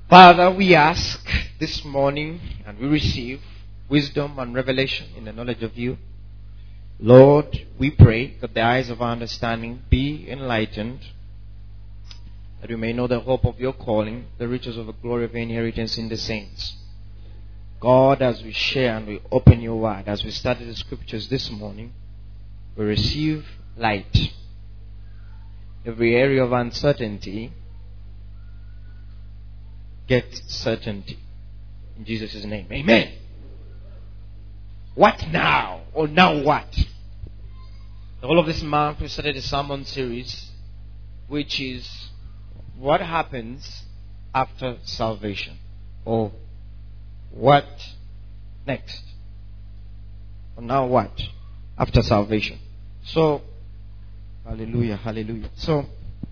Father, we ask this morning and we receive wisdom and revelation in the knowledge of you. Lord, we pray that the eyes of our understanding be enlightened, that we may know the hope of your calling, the riches of the glory of your inheritance in the saints. God, as we share and we open your word, as we study the scriptures this morning, we receive light. Every area of uncertainty, get certainty. In Jesus' name. Amen. What now? Or now what? The whole of this month we started a sermon series, which is what happens after salvation, or what next, or now what after salvation. So, hallelujah. So,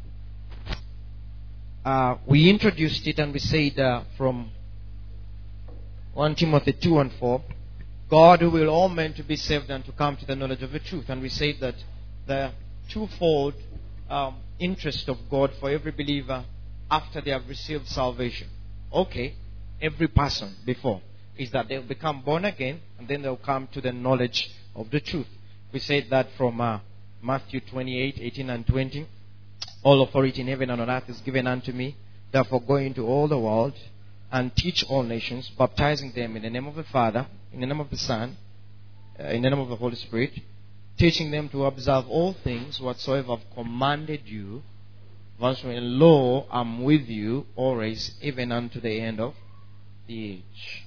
we introduced it and we said from 1 Timothy 2 and 4, God who will all men to be saved and to come to the knowledge of the truth. And we said that the twofold interest of God for every believer after they have received salvation. Okay, every person before is that they'll become born again and then they'll come to the knowledge of the truth. We said that from Matthew 28, 18 and 20. All authority in heaven and on earth is given unto me. Therefore go into all the world and teach all nations, baptizing them in the name of the Father, in the name of the Son, in the name of the Holy Spirit, teaching them to observe all things whatsoever I've commanded you. Verse 1, lo, I'm with you always, even unto the end of the age.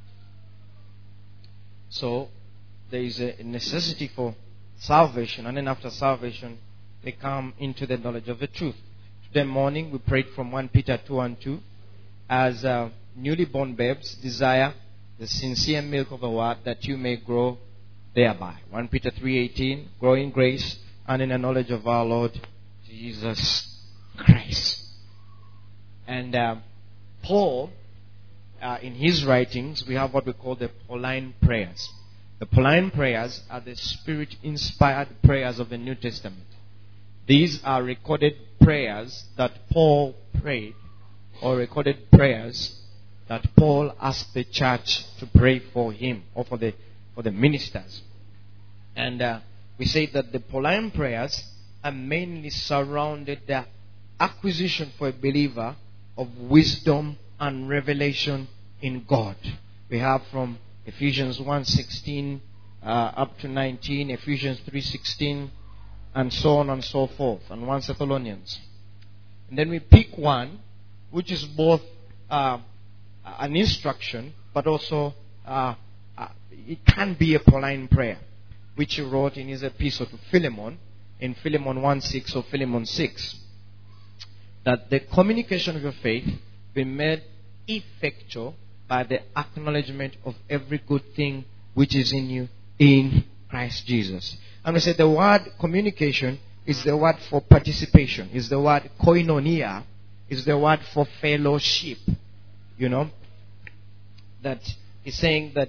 So, there is a necessity for salvation, and then after salvation, they come into the knowledge of the truth. Today morning, we prayed from 1 Peter 2 and 2, as newly born babes desire the sincere milk of the word, that you may grow thereby. 1 Peter 3:18, grow in grace and in the knowledge of our Lord Jesus Christ. And Paul, in his writings, we have what we call the Pauline prayers. The Pauline prayers are the Spirit-inspired prayers of the New Testament. These are recorded prayers that Paul prayed, or recorded prayers that Paul asked the church to pray for him, or for the ministers. And we say that the Pauline prayers are mainly surrounded the acquisition for a believer of wisdom and revelation in God. We have from Ephesians 1:16 up to 19, Ephesians 3:16, and so on and so forth, and 1 Thessalonians. And then we pick one which is both an instruction, but also it can be a Pauline prayer, which he wrote in his epistle to Philemon, in Philemon 1:6 or Philemon 6, that the communication of your faith be made effectual by the acknowledgement of every good thing which is in you in Christ Jesus. And we said the word communication is the word for participation, is the word koinonia, is the word for fellowship. You know, that he's saying that,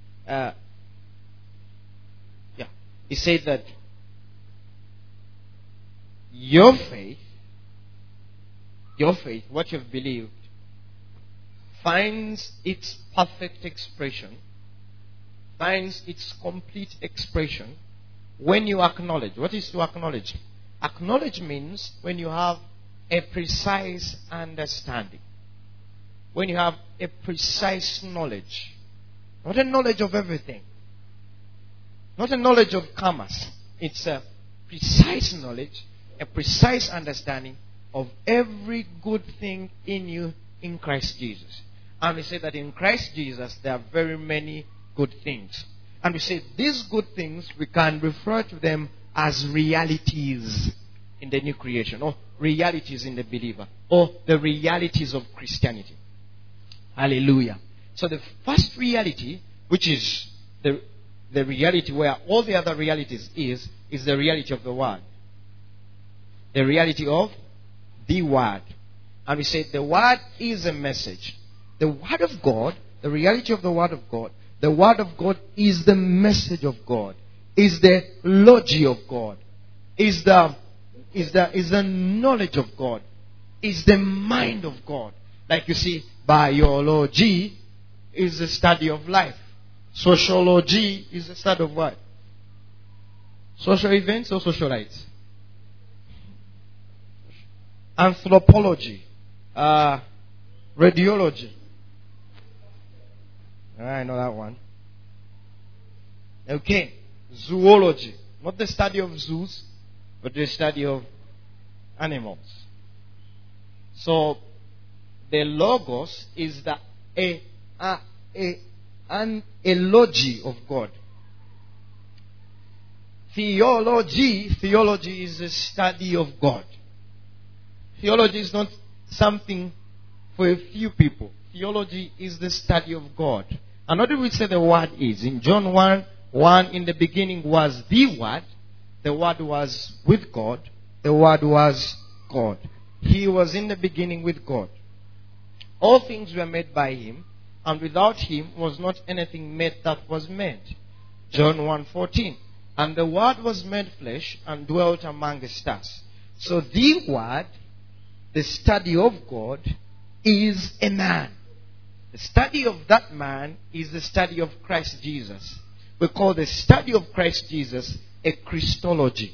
he said that your faith, what you've believed, finds its perfect expression, finds its complete expression when you acknowledge. What is to acknowledge? Acknowledge means when you have a precise understanding. When you have a precise knowledge. Not a knowledge of everything. Not a knowledge of commerce. It's a precise knowledge, a precise understanding of every good thing in you in Christ Jesus. And we say that in Christ Jesus there are very many good things. And we say these good things, we can refer to them as realities in the new creation, or realities in the believer, or the realities of Christianity. Hallelujah. So the first reality, which is the reality where all the other realities is the reality of the Word. The reality of the Word. And we say the Word is a message. The Word of God, the reality of the Word of God, the Word of God is the message of God, is the logi of God, is the knowledge of God, is the mind of God. Like you see, Biology is the study of life. Sociology is the study of what? Social events or socialites? Anthropology. Radiology. I know that one. Okay. Zoology. Not the study of zoos, but the study of animals. So, the logos is the an eulogy of God. Theology is the study of God. Theology is not something for a few people. Theology is the study of God. And what do we say the word is? In John 1:1, in the beginning was the Word. The Word was with God. The Word was God. He was in the beginning with God. All things were made by Him, and without Him was not anything made that was made. John 1:14. And the Word was made flesh and dwelt amongst us. So the Word, the study of God, is a man. The study of that man is the study of Christ Jesus. We call the study of Christ Jesus a Christology.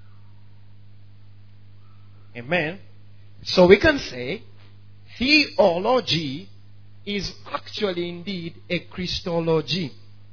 Amen. So we can say theology is actually indeed a Christology.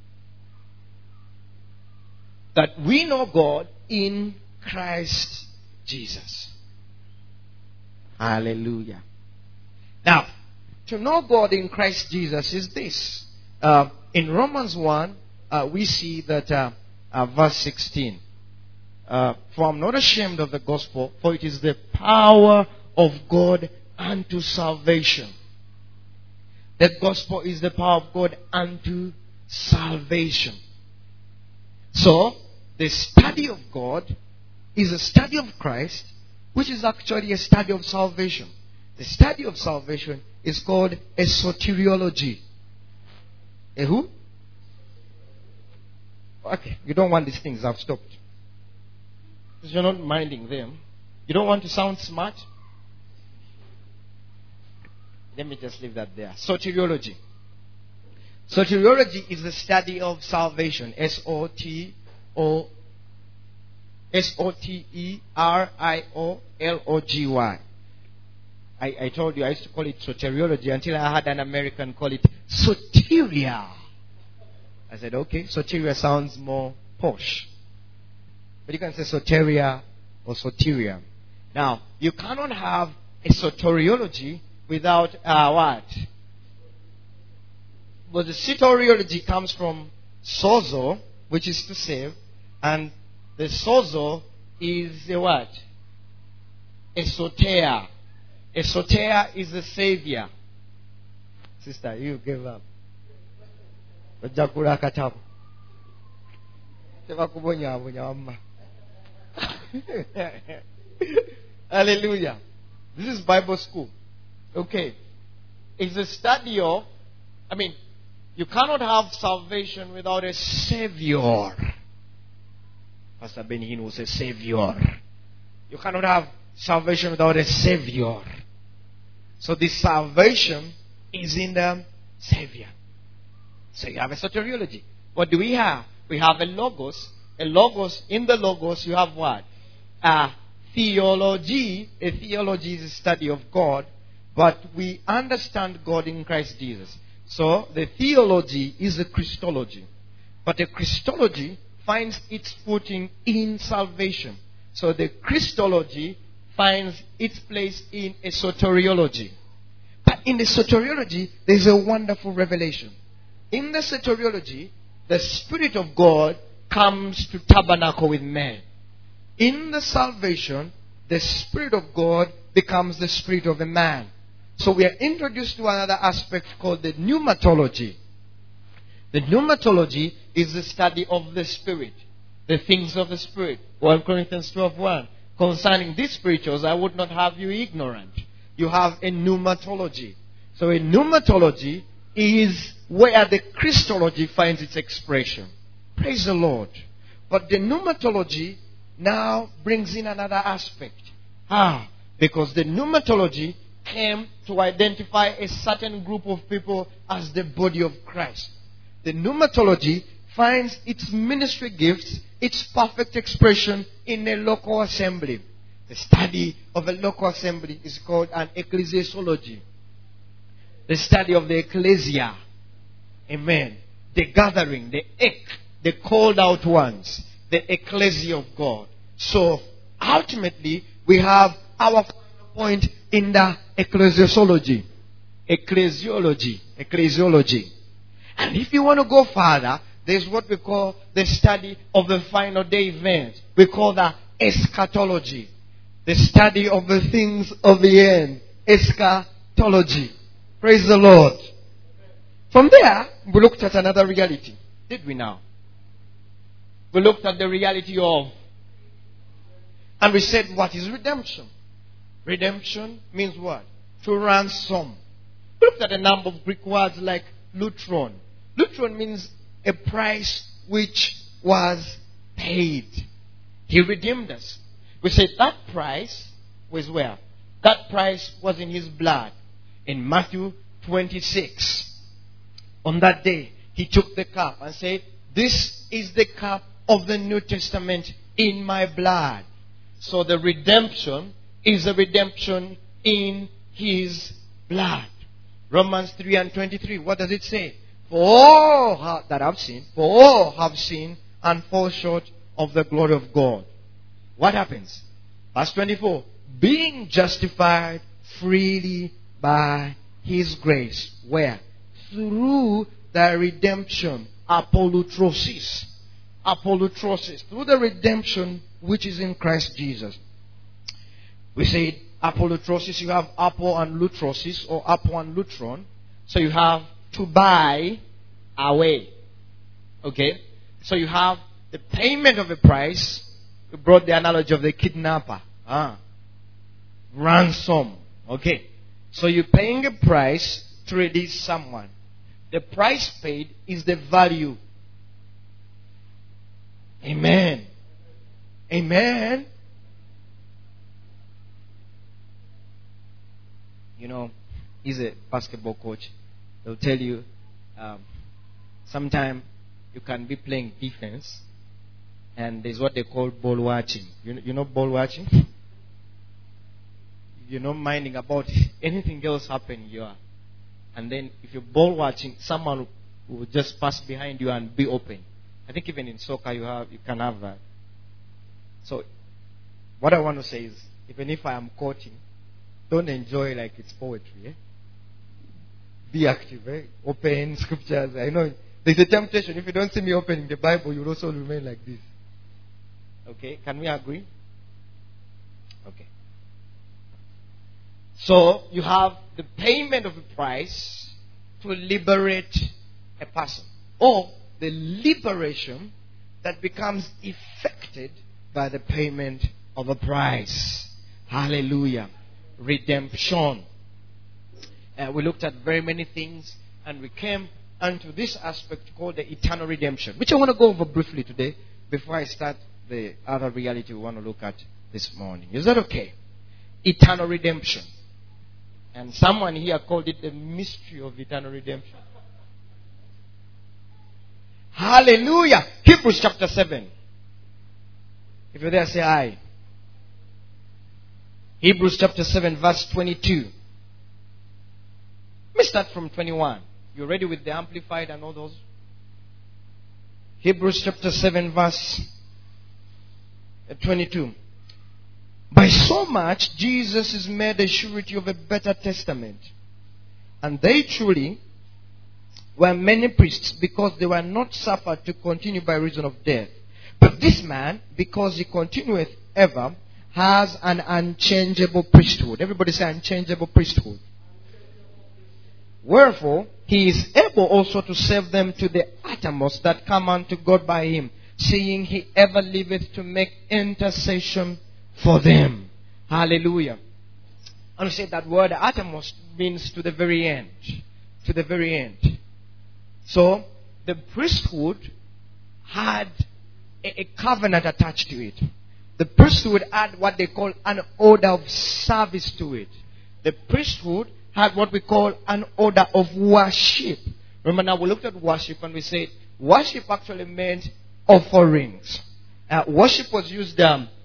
That we know God in Christ Jesus. Hallelujah. Now, to know God in Christ Jesus is this. In Romans 1, we see that verse 16. For I'm not ashamed of the gospel, for it is the power of God unto salvation. The gospel is the power of God unto salvation. So, the study of God is a study of Christ, which is actually a study of salvation. The study of salvation is called a soteriology. A who? Okay, you don't want these things. I've stopped. Because you're not minding them. You don't want to sound smart? Let me just leave that there. Soteriology. Soteriology is the study of salvation. Soteriology. I told you I used to call it soteriology until I had an American call it soteria. I said, okay, soteria sounds more posh. But you can say soteria or soteria. Now, you cannot have a soteriology without what? Well, the soteriology comes from sozo, which is to save, and the sozo is a what? A soter. A soter is the savior. Sister, you give up. Hallelujah. This is Bible school. Okay. It's a study of, you cannot have salvation without a savior. Pastor Benny will say savior. You cannot have salvation without a savior. So this salvation is in the savior. So you have a soteriology. What do we have? We have a logos. A logos. In the logos you have what? A theology. A theology is a study of God. But we understand God in Christ Jesus. So the theology is a Christology. But the Christology finds its footing in salvation. So the Christology finds its place in a soteriology. But in the soteriology, there's a wonderful revelation. In the soteriology, the Spirit of God comes to tabernacle with men. In the salvation, the Spirit of God becomes the spirit of a man. So we are introduced to another aspect called the pneumatology. The pneumatology is the study of the Spirit, the things of the Spirit. 1 Corinthians 12:1. Concerning these spirituals, I would not have you ignorant. You have a pneumatology. So a pneumatology is where the Christology finds its expression. Praise the Lord. But the pneumatology now brings in another aspect. Because the pneumatology came to identify a certain group of people as the body of Christ. The pneumatology finds its ministry gifts, its perfect expression in a local assembly. The study of a local assembly is called an ecclesiology. The study of the ecclesia. Amen. The gathering, the the called out ones, the ecclesia of God. So, ultimately, we have our final point in the ecclesiology. Ecclesiology. And if you want to go further, there's what we call the study of the final day event. We call that eschatology. The study of the things of the end. Eschatology. Praise the Lord. From there, we looked at another reality. Did we now? We looked at the reality of... And we said, what is redemption? Redemption means what? To ransom. We looked at a number of Greek words like lutron. Lutron means a price which was paid. He redeemed us. We said that price was where? That price was in his blood. In Matthew 26. On that day, he took the cup and said, this is the cup of the New Testament in my blood. So the redemption is a redemption in his blood. Romans 3:23. What does it say? For all have sinned and fall short of the glory of God. What happens? Verse 24. Being justified freely by his grace. Where? Through the redemption. Apolutrosis. Through the redemption which is in Christ Jesus. We said apolutrosis. You have apo and lutrosis, or apo and lutron. So you have to buy away. Okay? So you have the payment of a price. We brought the analogy of the kidnapper. Ransom. Okay? So you're paying a price to release someone. The price paid is the value. Amen. Amen. You know, he's a basketball coach. They'll tell you, sometimes you can be playing defense, and there's what they call ball watching. You know ball watching? You're not minding about anything else happening here. And then if you're ball watching, someone will just pass behind you and be open. I think even in soccer you can have that. So what I want to say is, even if I am coaching, don't enjoy like it's poetry. Eh? Be active. Eh? Open scriptures. I know there's a temptation. If you don't see me opening the Bible, you'll also remain like this. Okay? Can we agree? Okay. So you have the payment of a price to liberate a person, or the liberation that becomes effected by the payment of a price. Hallelujah. Redemption. We looked at very many things, and we came onto this aspect called the eternal redemption, which I want to go over briefly today before I start the other reality we want to look at this morning. Is that okay? Eternal redemption. And someone here called it the mystery of eternal redemption. Hallelujah. Hebrews chapter 7. If you're there, say aye. Hebrews chapter 7 verse 22. Let me start from 21. You ready with the Amplified and all those? Hebrews chapter 7 verse 22. By so much, Jesus is made a surety of a better testament. And they truly were many priests, because they were not suffered to continue by reason of death. But this man, because he continueth ever, has an unchangeable priesthood. Everybody say unchangeable priesthood. Wherefore, he is able also to save them to the uttermost that come unto God by him, seeing he ever liveth to make intercession for them. Hallelujah. And we say that word uttermost means to the very end. To the very end. So, the priesthood had a covenant attached to it. The priesthood had what they call an order of service to it. The priesthood had what we call an order of worship. Remember now we looked at worship and we said worship actually meant offerings. Worship was used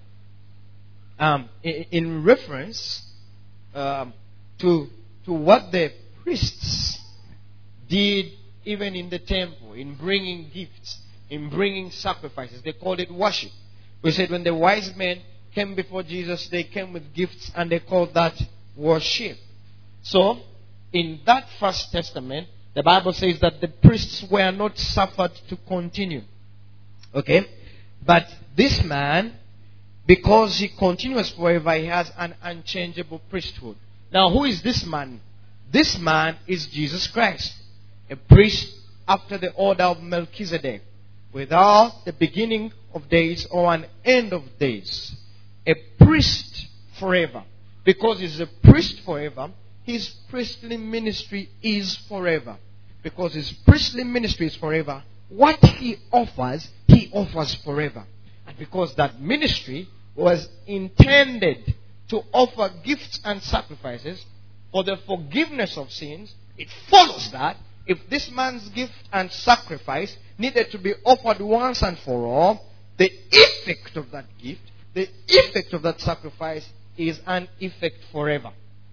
in reference to what the priests did even in the temple, in bringing gifts, in bringing sacrifices. They called it worship. We said when the wise men came before Jesus, they came with gifts and they called that worship. So, in that First Testament, the Bible says that the priests were not suffered to continue. Okay? But this man, because he continues forever, he has an unchangeable priesthood. Now, who is this man? This man is Jesus Christ, a priest after the order of Melchizedek, without the beginning of days or an end of days. A priest forever. Because he's a priest forever, his priestly ministry is forever. Because his priestly ministry is forever, what he offers forever. And because that ministry was intended to offer gifts and sacrifices for the forgiveness of sins, it follows that if this man's gift and sacrifice needed to be offered once and for all, the effect of that gift, the effect of that sacrifice is an effect forever.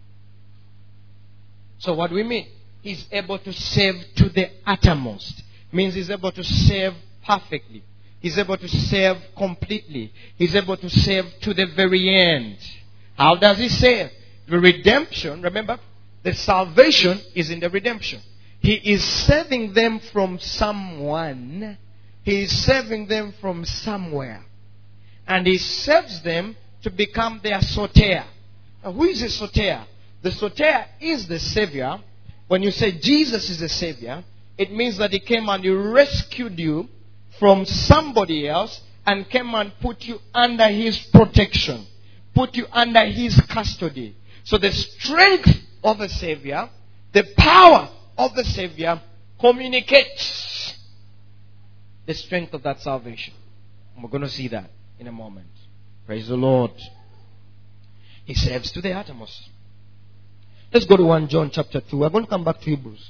So what do we mean? He's able to save to the uttermost. Means he's able to save perfectly. He's able to save completely. He's able to save to the very end. How does he save? The redemption, remember, the salvation is in the redemption. He is saving them from someone. He is saving them from somewhere. And he saves them to become their soter. Now, who is the soter? The soter is the Savior. When you say Jesus is the Savior, it means that he came and he rescued you from somebody else and came and put you under his protection, put you under his custody. So the strength of the Savior, the power of the Savior communicates the strength of that salvation. And we're going to see that in a moment. Praise the Lord. He saves to the uttermost. Let's go to 1 John chapter 2. We're going to come back to Hebrews.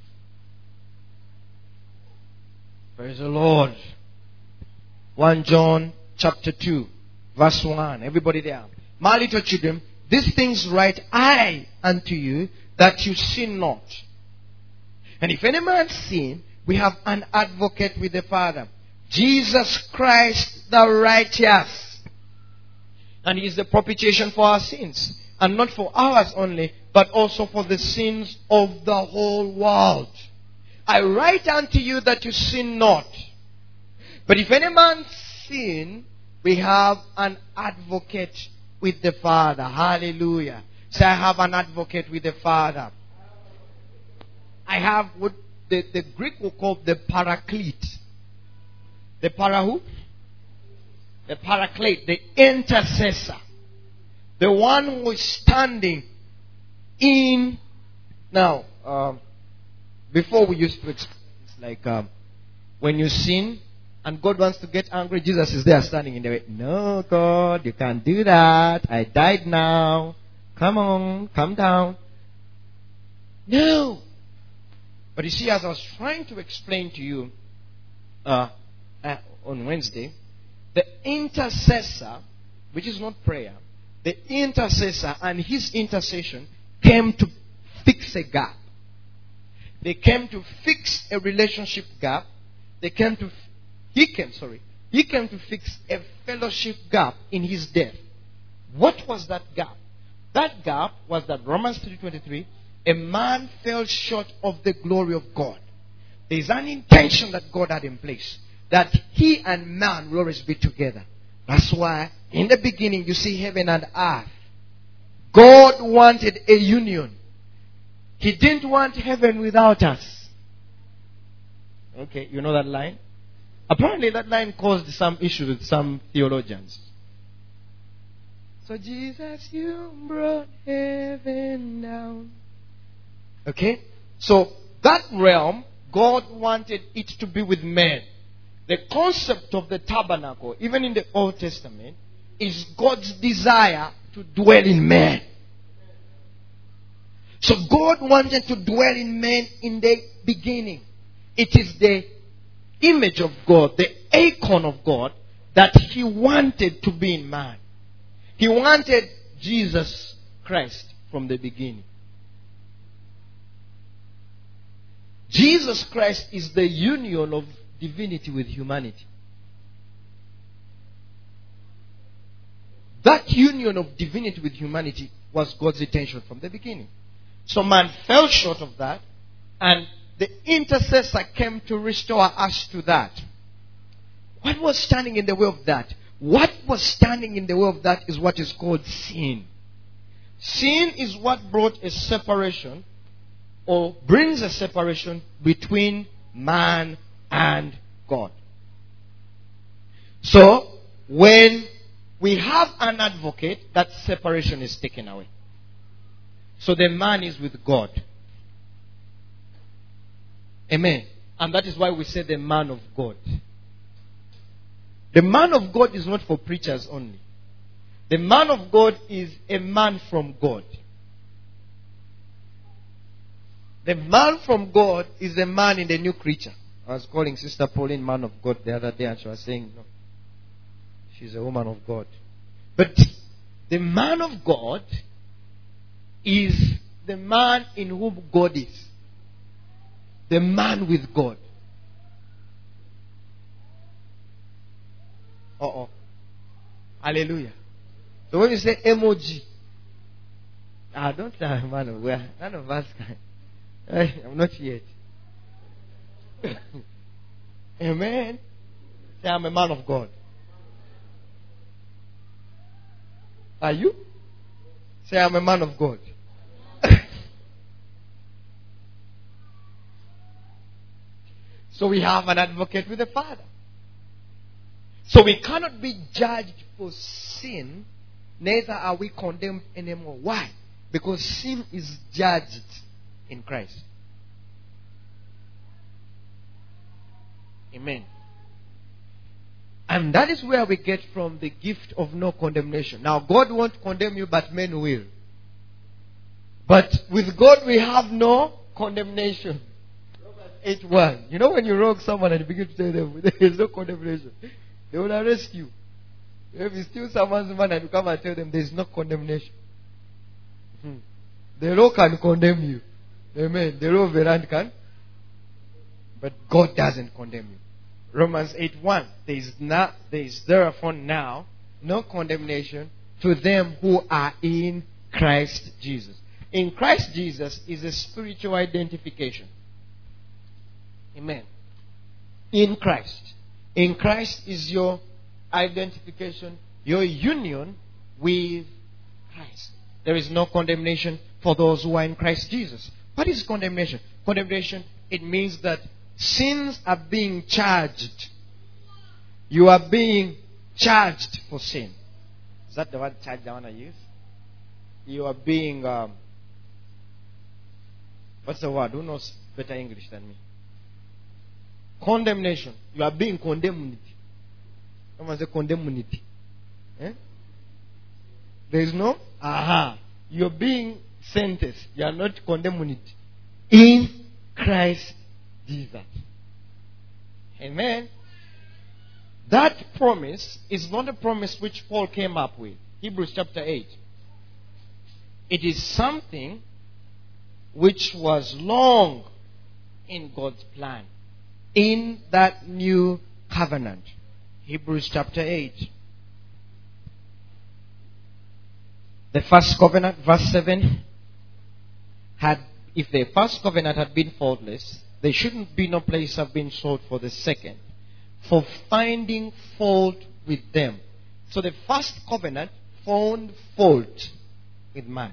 Praise the Lord. 1 John chapter 2 verse 1. Everybody there. My little children, these things write I unto you, that you sin not. And if any man sin, we have an advocate with the Father, Jesus Christ the righteous. And he is the propitiation for our sins. And not for ours only, but also for the sins of the whole world. I write unto you that you sin not. But if any man sin, we have an advocate with the Father. Hallelujah. Say, I have an advocate with the Father. I have what the Greek will call the paraclete. The para who? The paraclete, the intercessor. The one who is standing in. Now, before we used to explain this, like when you sin and God wants to get angry, Jesus is there standing in the way. No, God, you can't do that. I died now. Come on, come down. No. But you see, as I was trying to explain to you on Wednesday, the intercessor, which is not prayer, the intercessor and his intercession came to fix a gap. They came to fix a relationship gap. He came to fix a fellowship gap in his death. What was that gap? That gap was that Romans 3:23, a man fell short of the glory of God. There is an intention that God had in place, that he and man will always be together. That's why in the beginning you see heaven and earth. God wanted a union. He didn't want heaven without us. Okay, you know that line? Apparently that line caused some issues with some theologians. So Jesus, you brought heaven down. Okay? So that realm, God wanted it to be with men. The concept of the tabernacle, even in the Old Testament, is God's desire to dwell in man. So God wanted to dwell in man in the beginning. It is the image of God, the icon of God, that He wanted to be in man. He wanted Jesus Christ from the beginning. Jesus Christ is the union of divinity with humanity. That union of divinity with humanity was God's intention from the beginning. So man fell short of that, and the intercessor came to restore us to that. What was standing in the way of that? What was standing in the way of that is what is called sin. Sin is what brought a separation, or brings a separation between man and God. So, when we have an advocate, that separation is taken away. So the man is with God. Amen. And that is why we say the man of God. The man of God is not for preachers only. The man of God is a man from God. The man from God is the man in the new creature. I was calling Sister Pauline man of God the other day, and she was saying, no, she's a woman of God. But the man of God is the man in whom God is. The man with God. Hallelujah. So when you say emoji, don't say I'm a man of God. None of us can. I'm not yet. Amen. Say I'm a man of God. Are you? Say I'm a man of God. So we have an advocate with the Father. So we cannot be judged for sin, neither are we condemned anymore. Why? Because sin is judged in Christ. Amen. And that is where we get from the gift of no condemnation. Now, God won't condemn you, but men will. But with God, we have no condemnation. Romans 8:1. You know when you wrong someone and you begin to tell them there is no condemnation, they will arrest you. If you steal someone's money and you come and tell them there is no condemnation, the law can condemn you. Amen. The law of the land can. But God doesn't condemn you. Romans 8:1. There is therefore now no condemnation to them who are in Christ Jesus. In Christ Jesus is a spiritual identification. Amen. In Christ. In Christ is your identification, your union with Christ. There is no condemnation for those who are in Christ Jesus. What is condemnation? Condemnation, it means that sins are being charged. You are being charged for sin. Is that the word charge I want to use? You are being, what's the word? Who knows better English than me? Condemnation. You are being condemned. Someone say condemned. Eh? There is no? You're being sentenced. You are not condemned. In Christ Jesus. Amen. That promise is not a promise which Paul came up with. Hebrews chapter 8. It is something which was long in God's plan. In that new covenant. Hebrews chapter 8. The first covenant, verse 7, if the first covenant had been faultless, there shouldn't be no place have been sought for the second, for finding fault with them. So the first covenant found fault with man.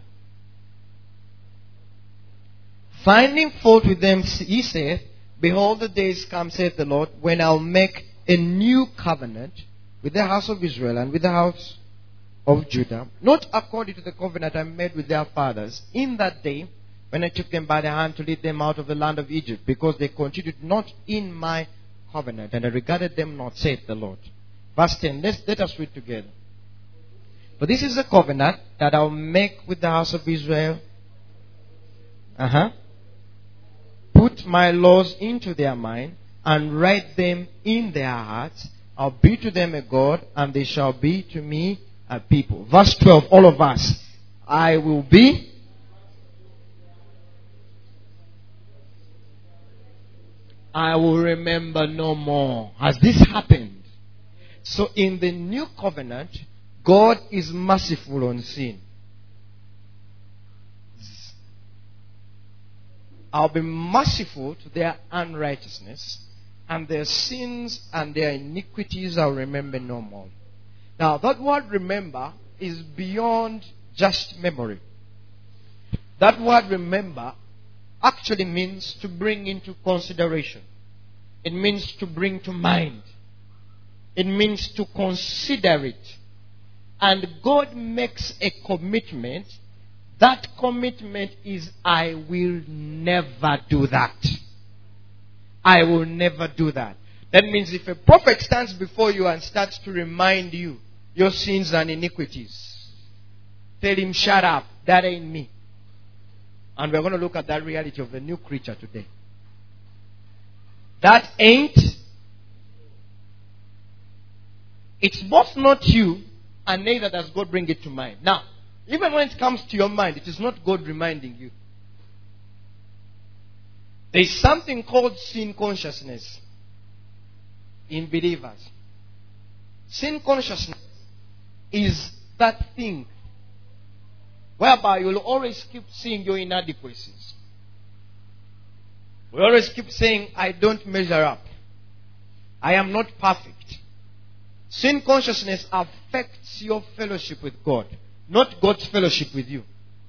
Finding fault with them, he saith, behold, the days come, saith the Lord, when I'll make a new covenant with the house of Israel and with the house of Judah, not according to the covenant I made with their fathers in that day when I took them by the hand to lead them out of the land of Egypt, because they continued not in my covenant, and I regarded them not, saith the Lord. Verse 10, let us read together. For this is the covenant that I'll make with the house of Israel Put my laws into their mind and write them in their hearts. I'll be to them a God, and they shall be to me a people. Verse 12, all of us. I will be. I will remember no more. Has this happened? So in the new covenant, God is merciful on sin. I'll be merciful to their unrighteousness, and their sins and their iniquities I'll remember no more. Now, that word remember is beyond just memory. That word remember actually means to bring into consideration. It means to bring to mind. It means to consider it. And God makes a commitment. That commitment is, I will never do that. I will never do that. That means if a prophet stands before you and starts to remind you your sins and iniquities, tell him, shut up, that ain't me. And we're going to look at that reality of the new creature today. That ain't. It's both not you, and neither does God bring it to mind. Now, even when it comes to your mind, it is not God reminding you. There is something called sin consciousness in believers. Sin consciousness is that thing whereby you'll always keep seeing your inadequacies. We always keep saying, I don't measure up. I am not perfect. Sin consciousness affects your fellowship with God, not God's fellowship with you.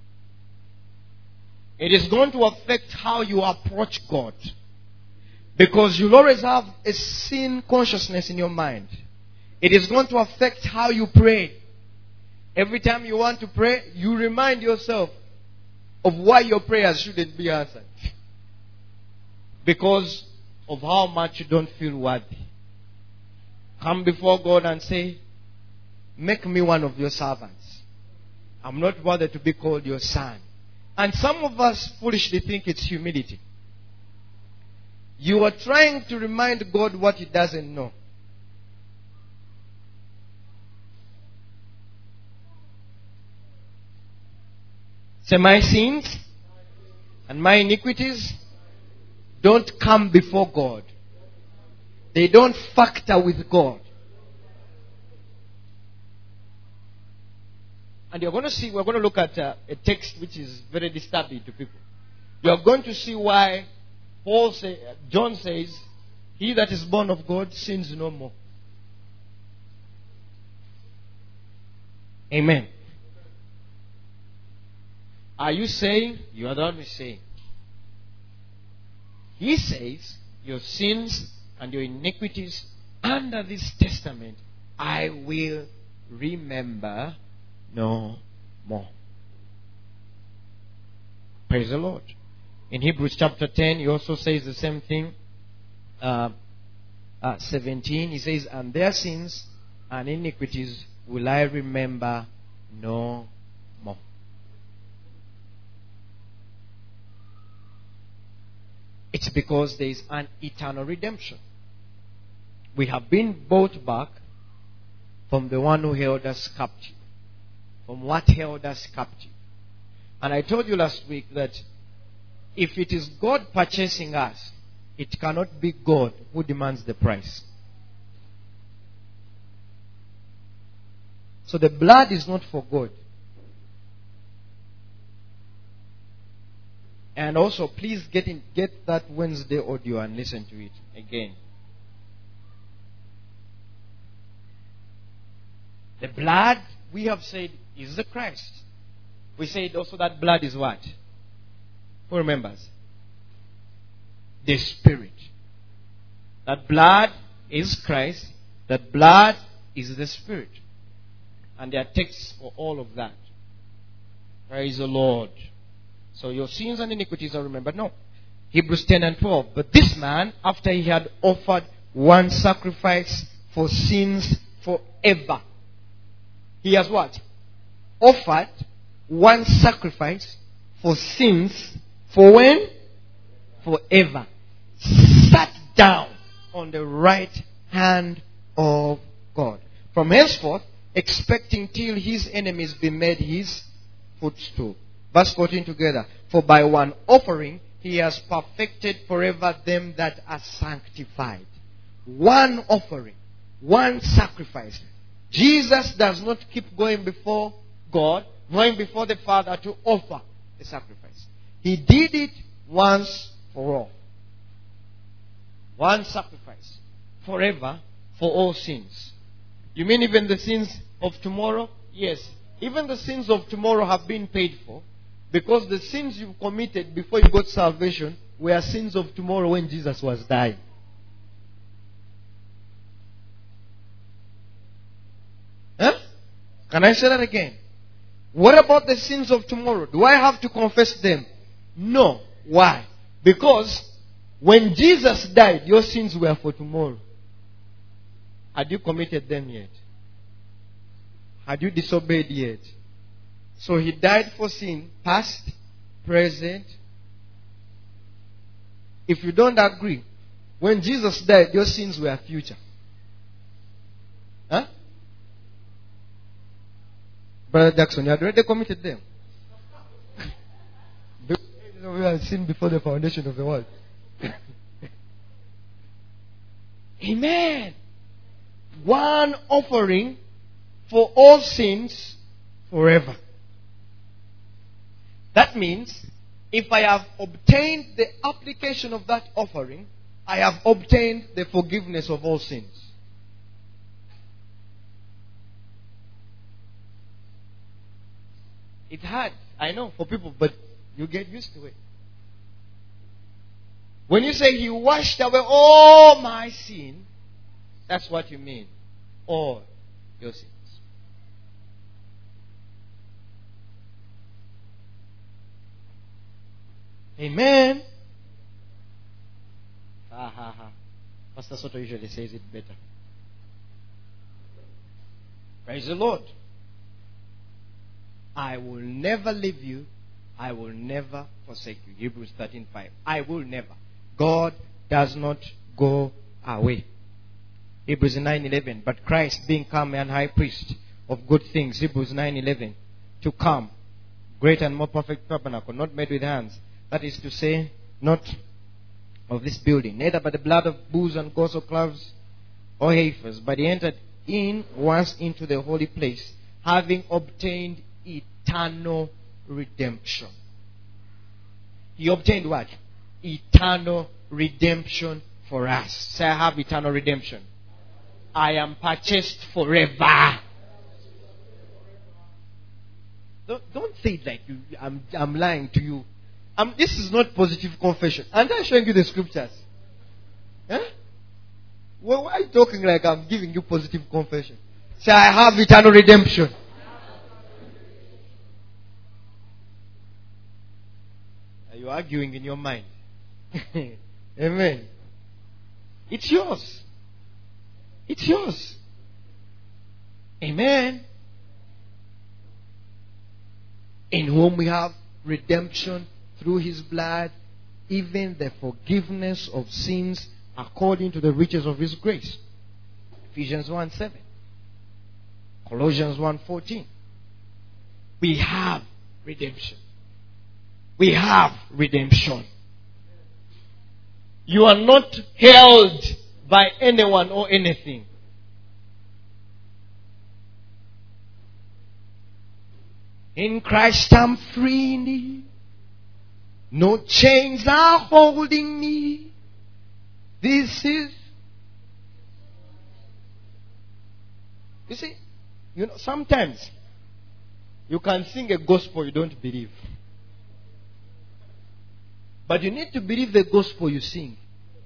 It is going to affect how you approach God. Because you'll always have a sin consciousness in your mind. It is going to affect how you pray. Every time you want to pray, you remind yourself of why your prayers shouldn't be answered. Because of how much you don't feel worthy. Come before God and say, make me one of your servants. I'm not worthy to be called your son. And some of us foolishly think it's humility. You are trying to remind God what he doesn't know. Say, my sins and my iniquities don't come before God. They don't factor with God. And you're going to see, we're going to look at a text which is very disturbing to people. You're going to see why John says, he that is born of God sins no more. Amen. Are you saying? You are the one who is saying. He says, your sins and your iniquities under this testament, I will remember no more. Praise the Lord. In Hebrews chapter 10, he also says the same thing. 17, he says, and their sins and iniquities will I remember no more. It's because there is an eternal redemption. We have been bought back from the one who held us captive. From what held us captive. And I told you last week that if it is God purchasing us, it cannot be God who demands the price. So the blood is not for God. And also, please get that Wednesday audio and listen to it again. The blood, we have said, is the Christ. We said also that blood is what? Who remembers? The Spirit. That blood is Christ. That blood is the Spirit. And there are texts for all of that. Praise the Lord. So your sins and iniquities are remembered. No. Hebrews 10 and 12. But this man, after he had offered one sacrifice for sins forever. He has what? Offered one sacrifice for sins For when? Forever. Sat down on the right hand of God. From henceforth, expecting till his enemies be made his footstool. Verse 14 together. For by one offering he has perfected forever them that are sanctified. One offering. One sacrifice. Jesus does not keep going before God, going before the Father to offer a sacrifice. He did it once for all. One sacrifice. Forever for all sins. You mean even the sins of tomorrow? Yes. Even the sins of tomorrow have been paid for. Because the sins you committed before you got salvation were sins of tomorrow when Jesus was dying. Huh? Can I say that again? What about the sins of tomorrow? Do I have to confess them? No. Why? Because when Jesus died, your sins were for tomorrow. Had you committed them yet? Had you disobeyed yet? So he died for sin, past, present. If you don't agree, when Jesus died, your sins were future. Huh? Brother Jackson, you had already committed them. We had sinned before the foundation of the world. Amen. One offering for all sins forever. That means, if I have obtained the application of that offering, I have obtained the forgiveness of all sins. It's hard, I know, for people, but you get used to it. When you say he washed away all my sin, that's what you mean. All your sins. Amen. Pastor Soto usually says it better. Praise the Lord. I will never leave you. I will never forsake you. Hebrews 13:5. I will never. God does not go away. Hebrews 9:11. But Christ being come and high priest of good things. Hebrews 9:11. To come. Great and more perfect tabernacle. Not made with hands. That is to say, not of this building. Neither by the blood of bulls and goats or calves or heifers. But he entered in once into the holy place, having obtained eternal redemption. He obtained what? Eternal redemption for us. Say, I have eternal redemption. I am purchased forever. Don't say it like I'm lying to you. This is not positive confession. I'm not showing you the scriptures. Huh? Well, why are you talking like I'm giving you positive confession? Say, I have eternal redemption. Are you arguing in your mind? Amen. It's yours. It's yours. Amen. In whom we have redemption through his blood, even the forgiveness of sins according to the riches of his grace. Ephesians 1:7. Colossians 1:14. We have redemption. We have redemption. You are not held by anyone or anything. In Christ I'm free indeed. No chains are holding me. This is... You see, sometimes you can sing a gospel you don't believe. But you need to believe the gospel you sing.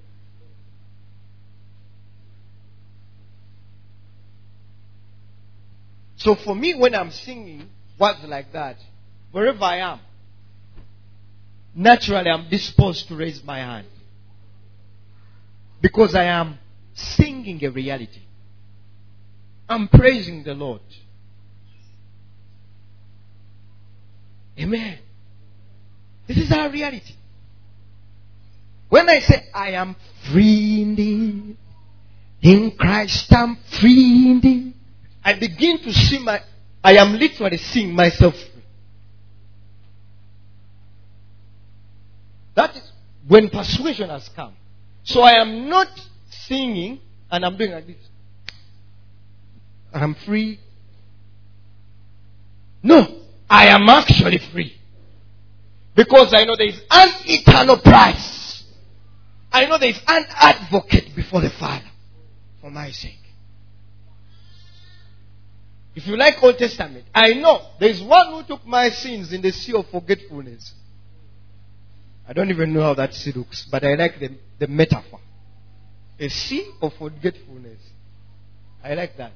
So for me, when I'm singing words like that, wherever I am, naturally I'm disposed to raise my hand. Because I am singing a reality. I'm praising the Lord. Amen. This is our reality. When I say I am free indeed, in Christ I'm free indeed, I begin to see I am literally seeing myself free. That is when persuasion has come. So I am not singing and I'm doing like this. I'm free. No, I am actually free. Because I know there is an eternal price. I know there is an advocate before the Father for my sake. If you like Old Testament, I know there is one who took my sins in the sea of forgetfulness. I don't even know how that sea looks, but I like the metaphor. A sea of forgetfulness. I like that.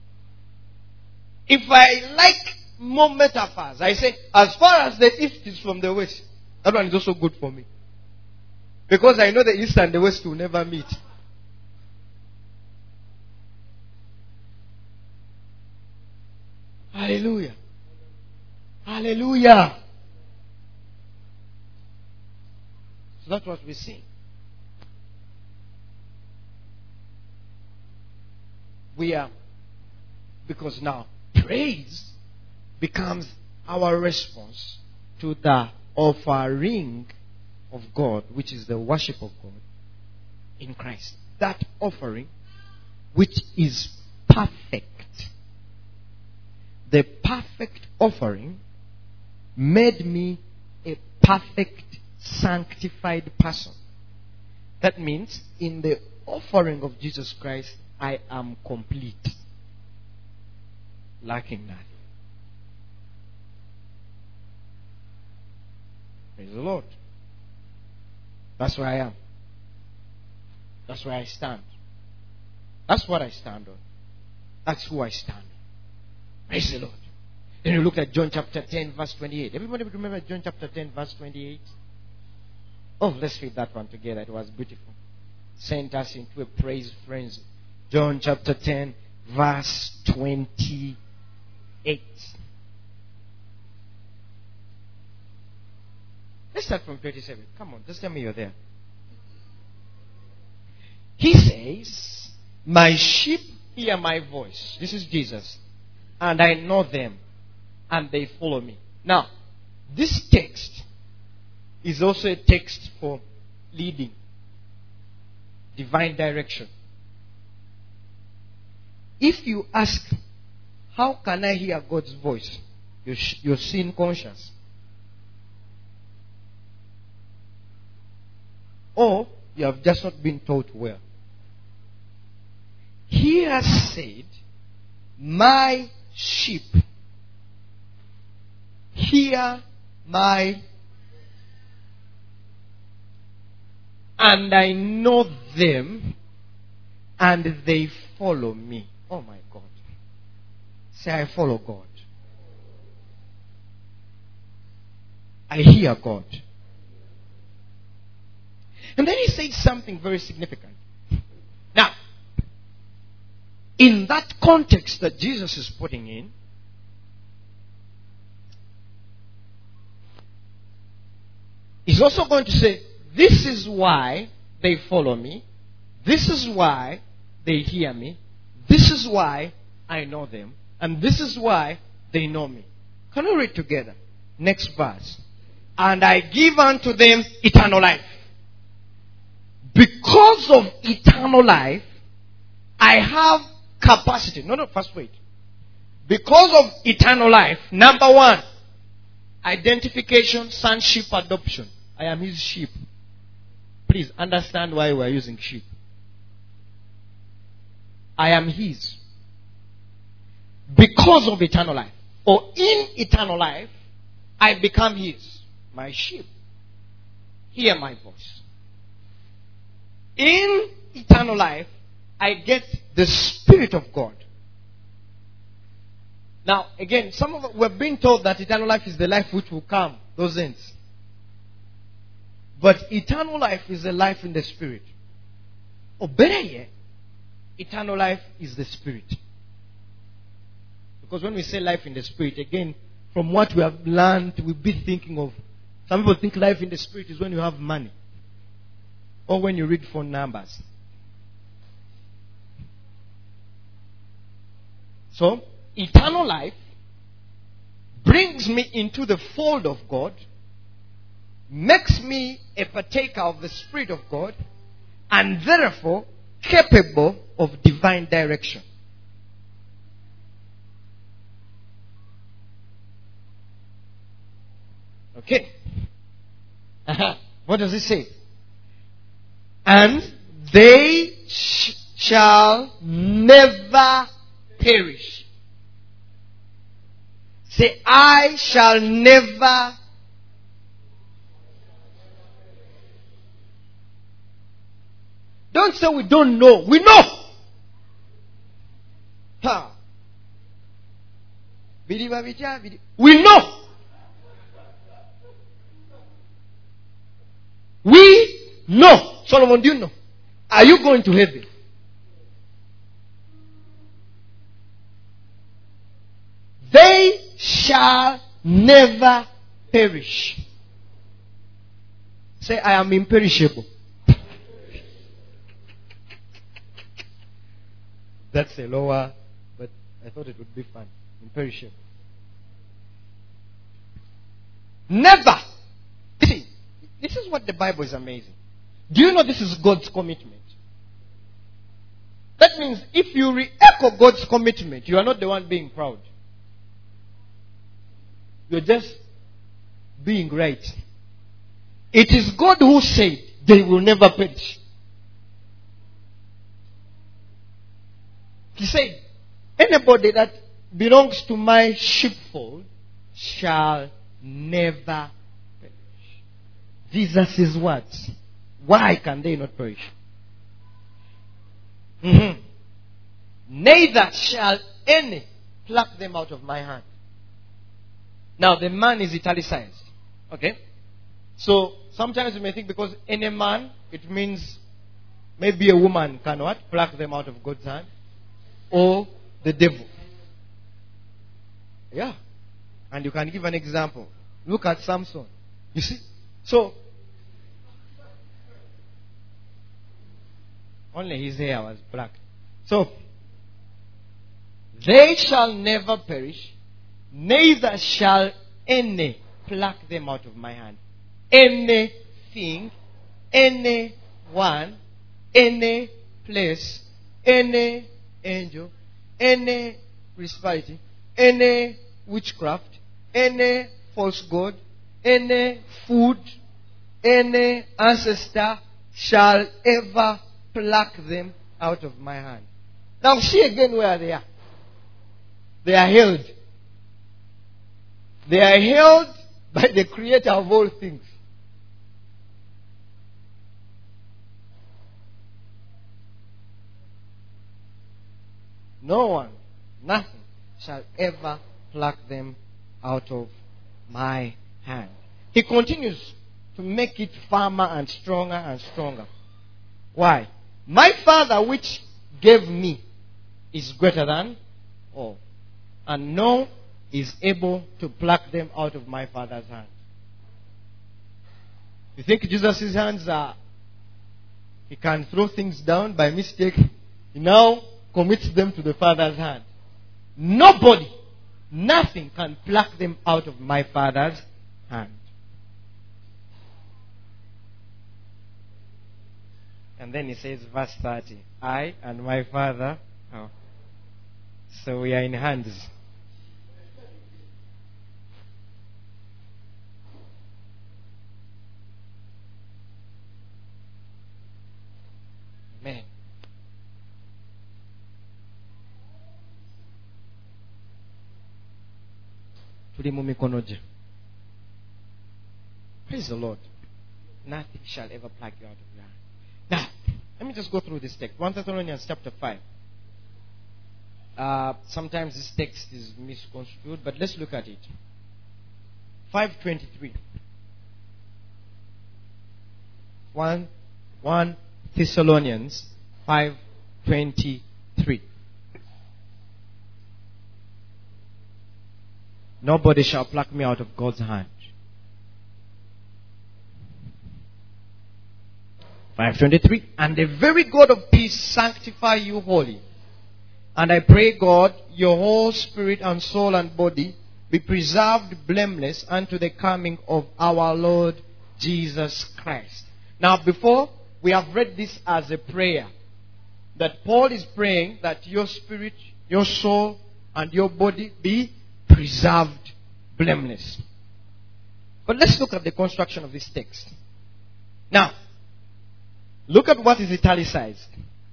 If I like more metaphors, I say, as far as the east is from the west, that one is also good for me. Because I know the east and the west will never meet. Hallelujah. Hallelujah. So that's what we see. We are, because now praise becomes our response to the offering of God, which is the worship of God in Christ. That offering, which is perfect. The perfect offering made me a perfect, sanctified person. That means in the offering of Jesus Christ, I am complete, lacking nothing. Praise the Lord. That's where I am. That's where I stand. That's what I stand on. That's who I stand on. Praise the Lord. Then you look at John chapter 10, verse 28. Everybody remember John chapter 10, verse 28? Oh, let's read that one together. It was beautiful. Sent us into a praise frenzy. John chapter 10, verse 28. Let's start from 27. Come on, just tell me you're there. He says, my sheep hear my voice. This is Jesus. And I know them. And they follow me. Now, this text is also a text for leading. Divine direction. If you ask, how can I hear God's voice? You're sin conscious. Or you have just not been taught well. He has said, my sheep hear my, and I know them, and they follow me. Oh my God. Say, I follow God. I hear God. And then he says something very significant. Now, in that context that Jesus is putting in, he's also going to say, this is why they follow me. This is why they hear me. This is why I know them. And this is why they know me. Can we read together? Next verse. And I give unto them eternal life. Because of eternal life, I have capacity. No, first wait. Because of eternal life, number one, identification, sonship, adoption. I am his sheep. Please understand why we are using sheep. I am his. Because of eternal life. Or in eternal life, I become his. My sheep hear my voice. In eternal life, I get the Spirit of God. Now, again, some of us we're being told that eternal life is the life which will come, those ends. But eternal life is a life in the Spirit. Or better yet, eternal life is the Spirit. Because when we say life in the Spirit, again, from what we have learned, we'll be thinking of, some people think life in the Spirit is when you have money. or when you read phone numbers. So, eternal life brings me into the fold of God, makes me a partaker of the Spirit of God, and therefore capable of divine direction. Okay. What does it say? And they shall never perish. Say, I shall never. Don't say we don't know. We know. Ha. We know. We know. Solomon, do you know? Are you going to heaven? They shall never perish. Say, I am imperishable. That's a lower, but I thought it would be fun. Imperishable. Never. See, this is what the Bible is amazing. Do you know this is God's commitment? That means if you re-echo God's commitment, you are not the one being proud. You're just being right. It is God who said they will never perish. He said, anybody that belongs to my sheepfold shall never perish. Jesus' words. Why can they not perish? Neither shall any pluck them out of my hand. Now the man is italicized. Okay? So sometimes you may think because any man, it means maybe a woman can what? Pluck them out of God's hand. Or the devil. Yeah. And you can give an example. Look at Samson. You see? So, only his hair was black. So, they shall never perish, neither shall any pluck them out of my hand. Anything, anyone, any place, any angel, any principality, any witchcraft, any false god, any food, any ancestor shall ever pluck them out of my hand. Now see again where they are. They are held. They are held by the Creator of all things. No one, nothing shall ever pluck them out of my hand. He continues to make it firmer and stronger and stronger. Why? My Father which gave me is greater than all. And no one is able to pluck them out of my Father's hand. You think Jesus' hands are... He can throw things down by mistake. He now commits them to the Father's hand. Nobody, nothing can pluck them out of my Father's hand. And then he says, verse 30, I and my Father, so we are in hands. Amen. Praise the Lord. Nothing shall ever pluck you out of your hand. Now, let me just go through this text. 1 Thessalonians chapter 5. Sometimes this text is misconstrued, but let's look at it. 5:23. 1 Thessalonians 5:23. Nobody shall pluck me out of God's hand. 5:23. And the very God of peace sanctify you wholly. And I pray, God, your whole spirit and soul and body be preserved blameless unto the coming of our Lord Jesus Christ. Now, before, we have read this as a prayer. That Paul is praying that your spirit, your soul, and your body be preserved blameless. But let's look at the construction of this text. Now, look at what is italicized.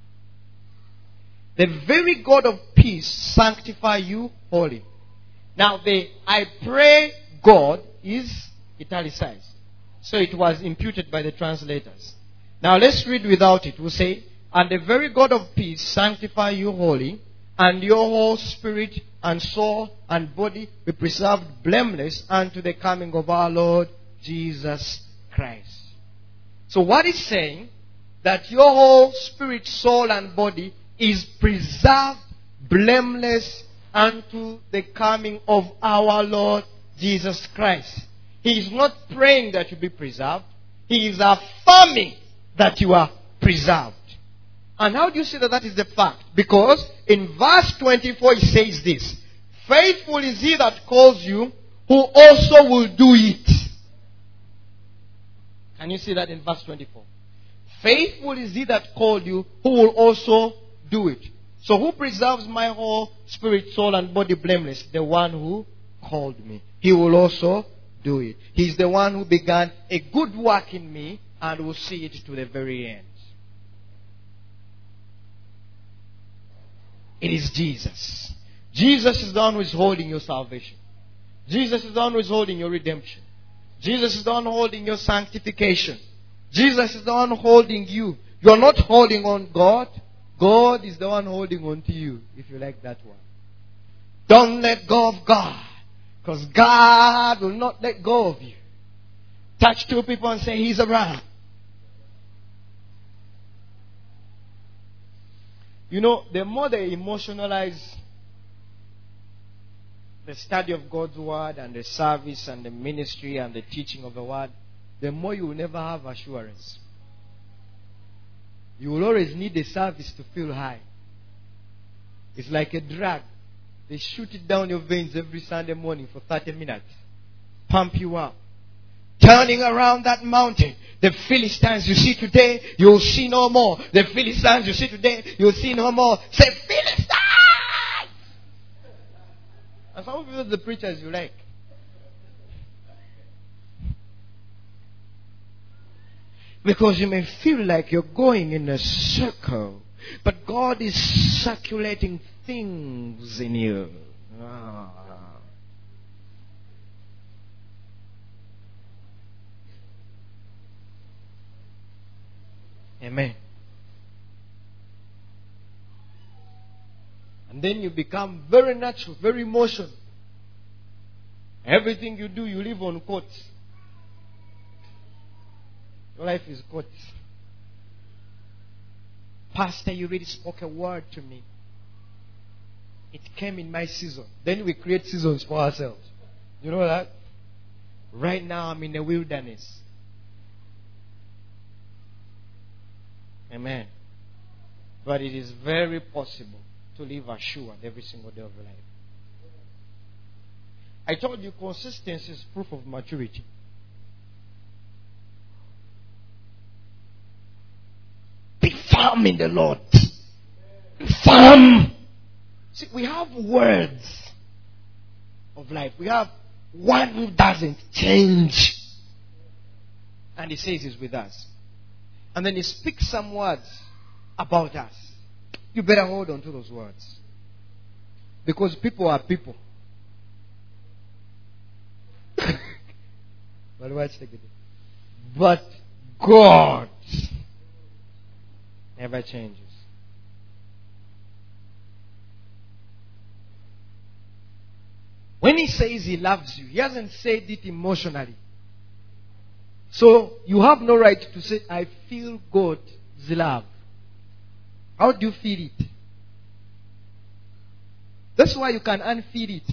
The very God of peace sanctify you wholly. Now, the I pray God is italicized. So it was imputed by the translators. Now, let's read without it. We'll say, and the very God of peace sanctify you wholly, and your whole spirit and soul and body be preserved blameless unto the coming of our Lord Jesus Christ. So what is saying? That your whole spirit, soul, and body is preserved blameless unto the coming of our Lord Jesus Christ. He is not praying that you be preserved. He is affirming that you are preserved. And how do you see that that is the fact? Because in verse 24 it says this. Faithful is he that calls you, who also will do it. Can you see that in verse 24? Faithful is he that called you, who will also do it. So who preserves my whole spirit, soul, and body blameless? The one who called me. He will also do it. He's the one who began a good work in me and will see it to the very end. It is Jesus. Jesus is the one who is holding your salvation. Jesus is the one who is holding your redemption. Jesus is the one holding your sanctification. Jesus is the one holding you. You are not holding on God. God is the one holding on to you, if you like that one. Don't let go of God, because God will not let go of you. Touch two people and say, He's around. You know, the more they emotionalize the study of God's word and the service and the ministry and the teaching of the word, the more you will never have assurance. You will always need a service to feel high. It's like a drug. They shoot it down your veins every Sunday morning for 30 minutes. Pump you up. Turning around that mountain. The Philistines you see today, you'll see no more. The Philistines you see today, you'll see no more. Say, Philistines! And some of you are the preachers you like. Because you may feel like you're going in a circle. But God is circulating things in you. Amen. And then you become very natural, very emotional. Everything you do, you live on quotes. Your life is quotes. Pastor, you really spoke a word to me. It came in my season. Then we create seasons for ourselves. You know that? Right now I'm in the wilderness. Amen. But it is very possible to live assured every single day of your life. I told you consistency is proof of maturity. Be firm in the Lord. Be firm. See, we have words of life. We have one who doesn't change. And he says he's with us. And then he speaks some words about us. You better hold on to those words. Because people are people. But God never changes. When he says he loves you, he hasn't said it emotionally. So you have no right to say, I feel God's love. How do you feel it? That's why you can unfeel it.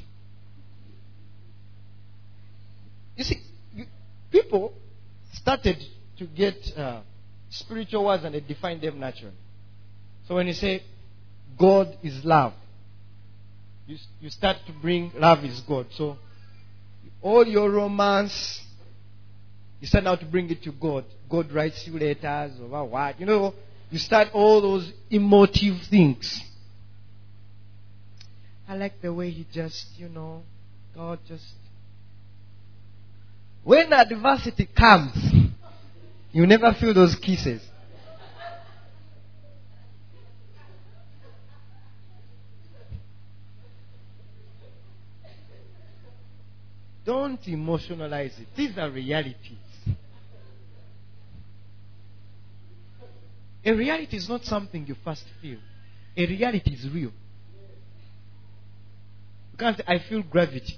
You see, people started to get spiritual words and they define them naturally. So when you say God is love, you start to bring love is God. So all your romance, you start now to bring it to God. God writes you letters or what. You start all those emotive things. I like the way he just, God just. When adversity comes, you never feel those kisses. Don't emotionalize it. These are realities. A reality is not something you first feel. A reality is real. You can't say, I feel gravity.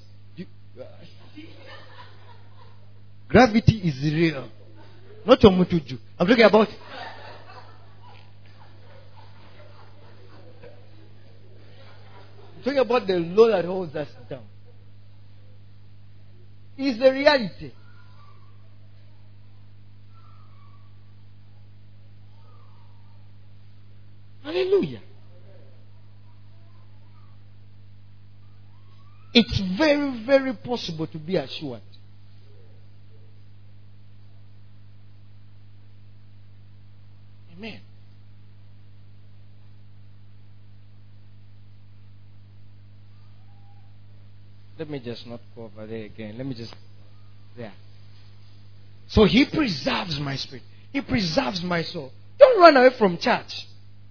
Gravity is real. Not your mutuju. I'm talking about the law that holds us down. It's the reality. Hallelujah. It's very, very possible to be assured. Amen. Let me just not go over there again. Let me just. There. So he preserves my spirit. He preserves my soul. Don't run away from church.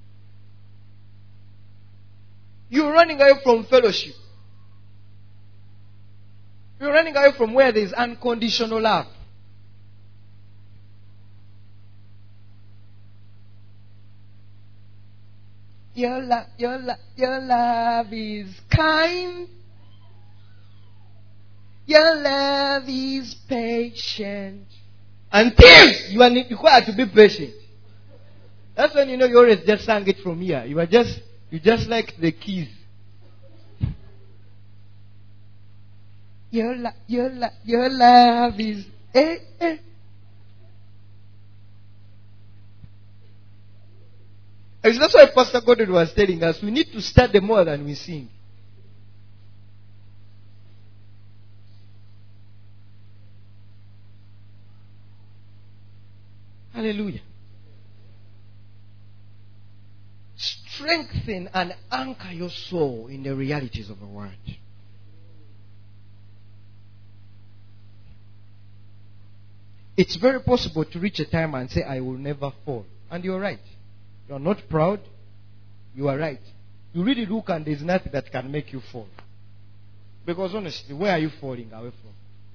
You're running away from fellowship. You're running away from where there is unconditional love. Your love is kind. Your love is patient. Until you are required to be patient. That's when you always just sang it from here. You just like the keys. Your love is And that's why Pastor Gordon was telling us we need to study more than we sing. Hallelujah. Strengthen and anchor your soul in the realities of the Word. It's very possible to reach a time and say, I will never fall. And you're right. You are not proud. You are right. You read a book and there's nothing that can make you fall. Because honestly, where are you falling away from?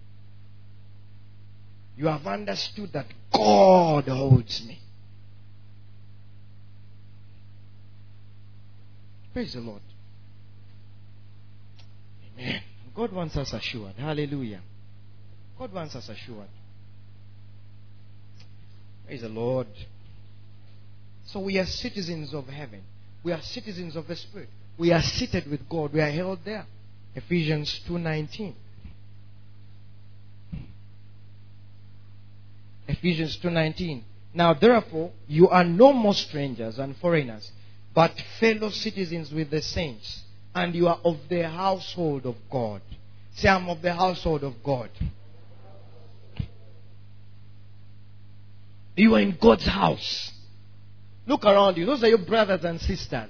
You have understood that God holds me. Praise the Lord. Amen. God wants us assured. Hallelujah. God wants us assured. Praise the Lord. So we are citizens of heaven. We are citizens of the Spirit. We are seated with God. We are held there. Ephesians 2:19. Ephesians 2:19. Now therefore, you are no more strangers and foreigners, but fellow citizens with the saints, and you are of the household of God. Say, I'm of the household of God. You are in God's house. Look around you. Those are your brothers and sisters.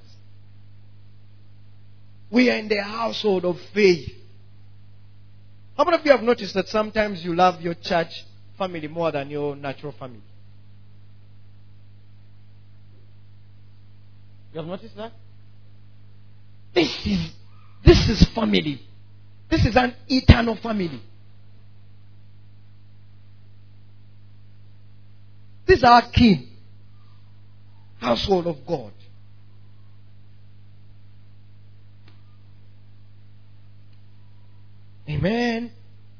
We are in the household of faith. How many of you have noticed that sometimes you love your church family more than your natural family? You have noticed that? This is family. This is an eternal family. This is our king. Household of God. Amen.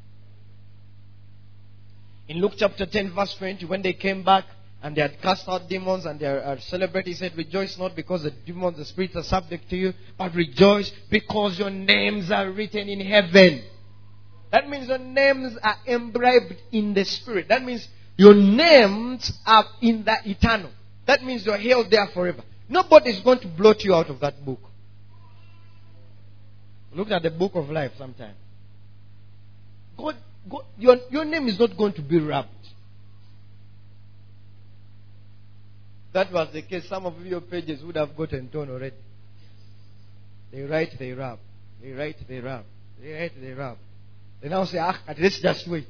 In Luke chapter 10 verse 20, when they came back and they had cast out demons and they are celebrating, he said, rejoice not because the demons, the spirits are subject to you, but rejoice because your names are written in heaven. That means your names are imbibed in the Spirit. That means Your names are in the eternal. That means you're held there forever. Nobody is going to blot you out of that book. Look at the book of life sometime. God, your name is not going to be rubbed. That was the case. Some of your pages would have gotten torn already. They write, they rub. They write, they rub. They write, they rub. They now say, let's just wait.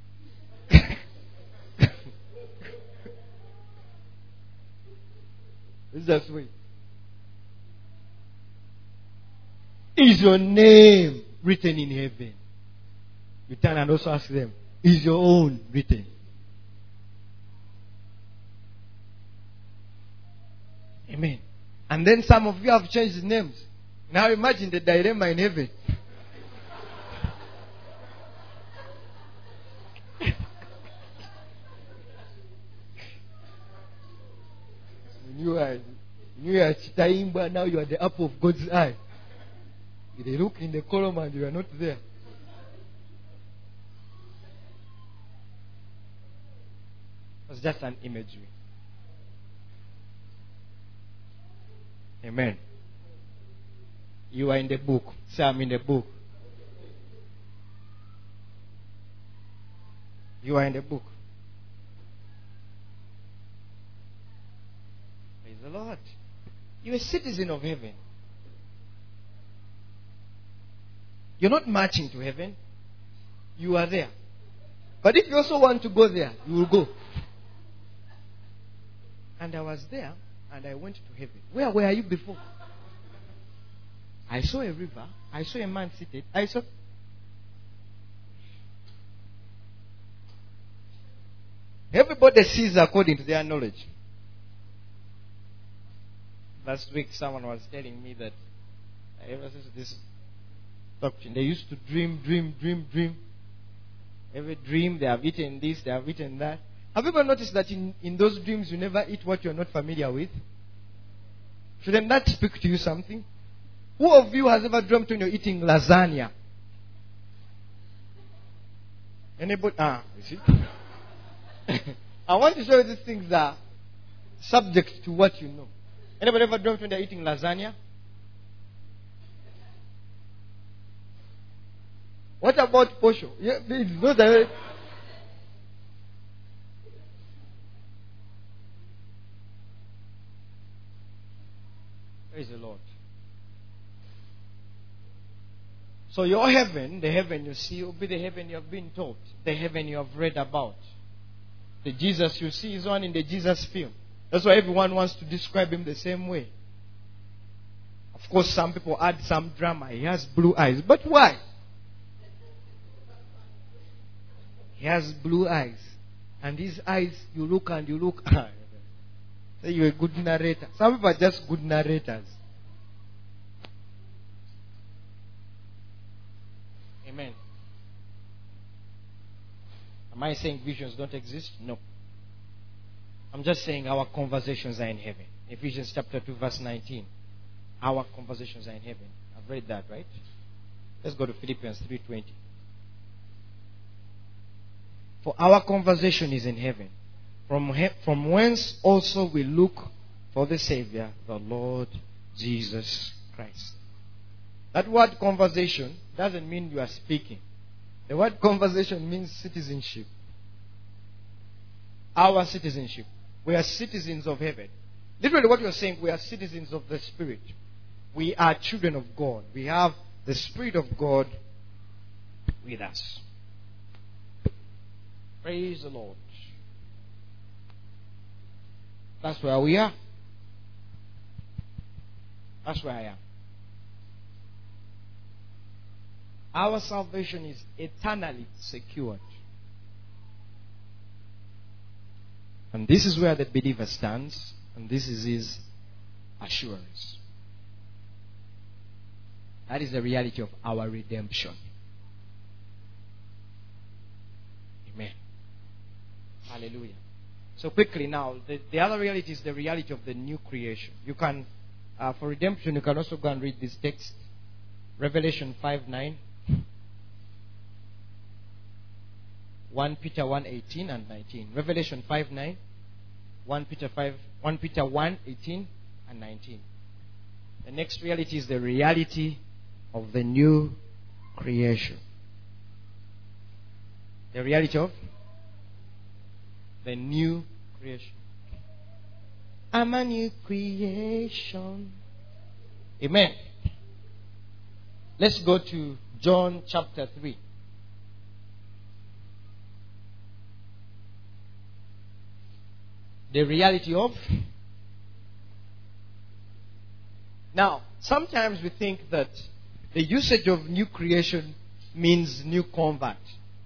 Let's just wait. Is your name written in heaven? You turn and also ask them, is your own written? Amen. And then some of you have changed names. Now imagine the dilemma in heaven. You are Chitaimba, now you are the apple of God's eye. They look in the column and you are not there. It's just an imagery. Amen. You are in the book. Say, I'm in the book. You are in the book. Praise the Lord. You're a citizen of heaven. You're not marching to heaven. You are there. But if you also want to go there, you will go. And I was there and I went to heaven. Where were you before? I saw a river. I saw a man seated. I saw. Everybody sees according to their knowledge. Last week someone was telling me that ever since this doctrine, they used to dream. Every dream they have eaten this, they have eaten that. Have you ever noticed that in those dreams you never eat what you're not familiar with? Shouldn't that speak to you something? Who of you has ever dreamt when you're eating lasagna? Anybody? You see? I want to show you these things are subject to what you know. Anybody ever dreamt when they're eating lasagna? What about posho? Yeah, it's not that. Praise the Lord. So your heaven, the heaven you see, will be the heaven you have been taught, the heaven you have read about. The Jesus you see is one in the Jesus film. That's why everyone wants to describe him the same way. Of course, some people add some drama. He has blue eyes. But why? He has blue eyes. And these eyes, you look and you look. Say you're a good narrator. Some people are just good narrators. Amen. Am I saying visions don't exist? No. I'm just saying our conversations are in heaven. Ephesians chapter 2 verse 19. Our conversations are in heaven. I've read that, right? Let's go to Philippians 3:20. For our conversation is in heaven, from whence also we look for the Savior, the Lord Jesus Christ. That word conversation doesn't mean you are speaking. The word conversation means citizenship. Our citizenship. We are citizens of heaven. Literally what you're saying, we are citizens of the Spirit. We are children of God. We have the Spirit of God with us. Praise the Lord. That's where we are. That's where I am. Our salvation is eternally secured. And this is where the believer stands, and this is his assurance. That is the reality of our redemption. Amen. Hallelujah. So quickly now, the other reality is the reality of the new creation. You can, for redemption, you can also go and read this text. Revelation 5:9. 1 Peter 1:18 and 19. Revelation 5:9. 1 Peter 1:18 and 19. The next reality is the reality of the new creation. The reality of the new creation. I'm a new creation. Amen. Let's go to John chapter 3. The reality of. Now, sometimes we think that the usage of new creation means new convert.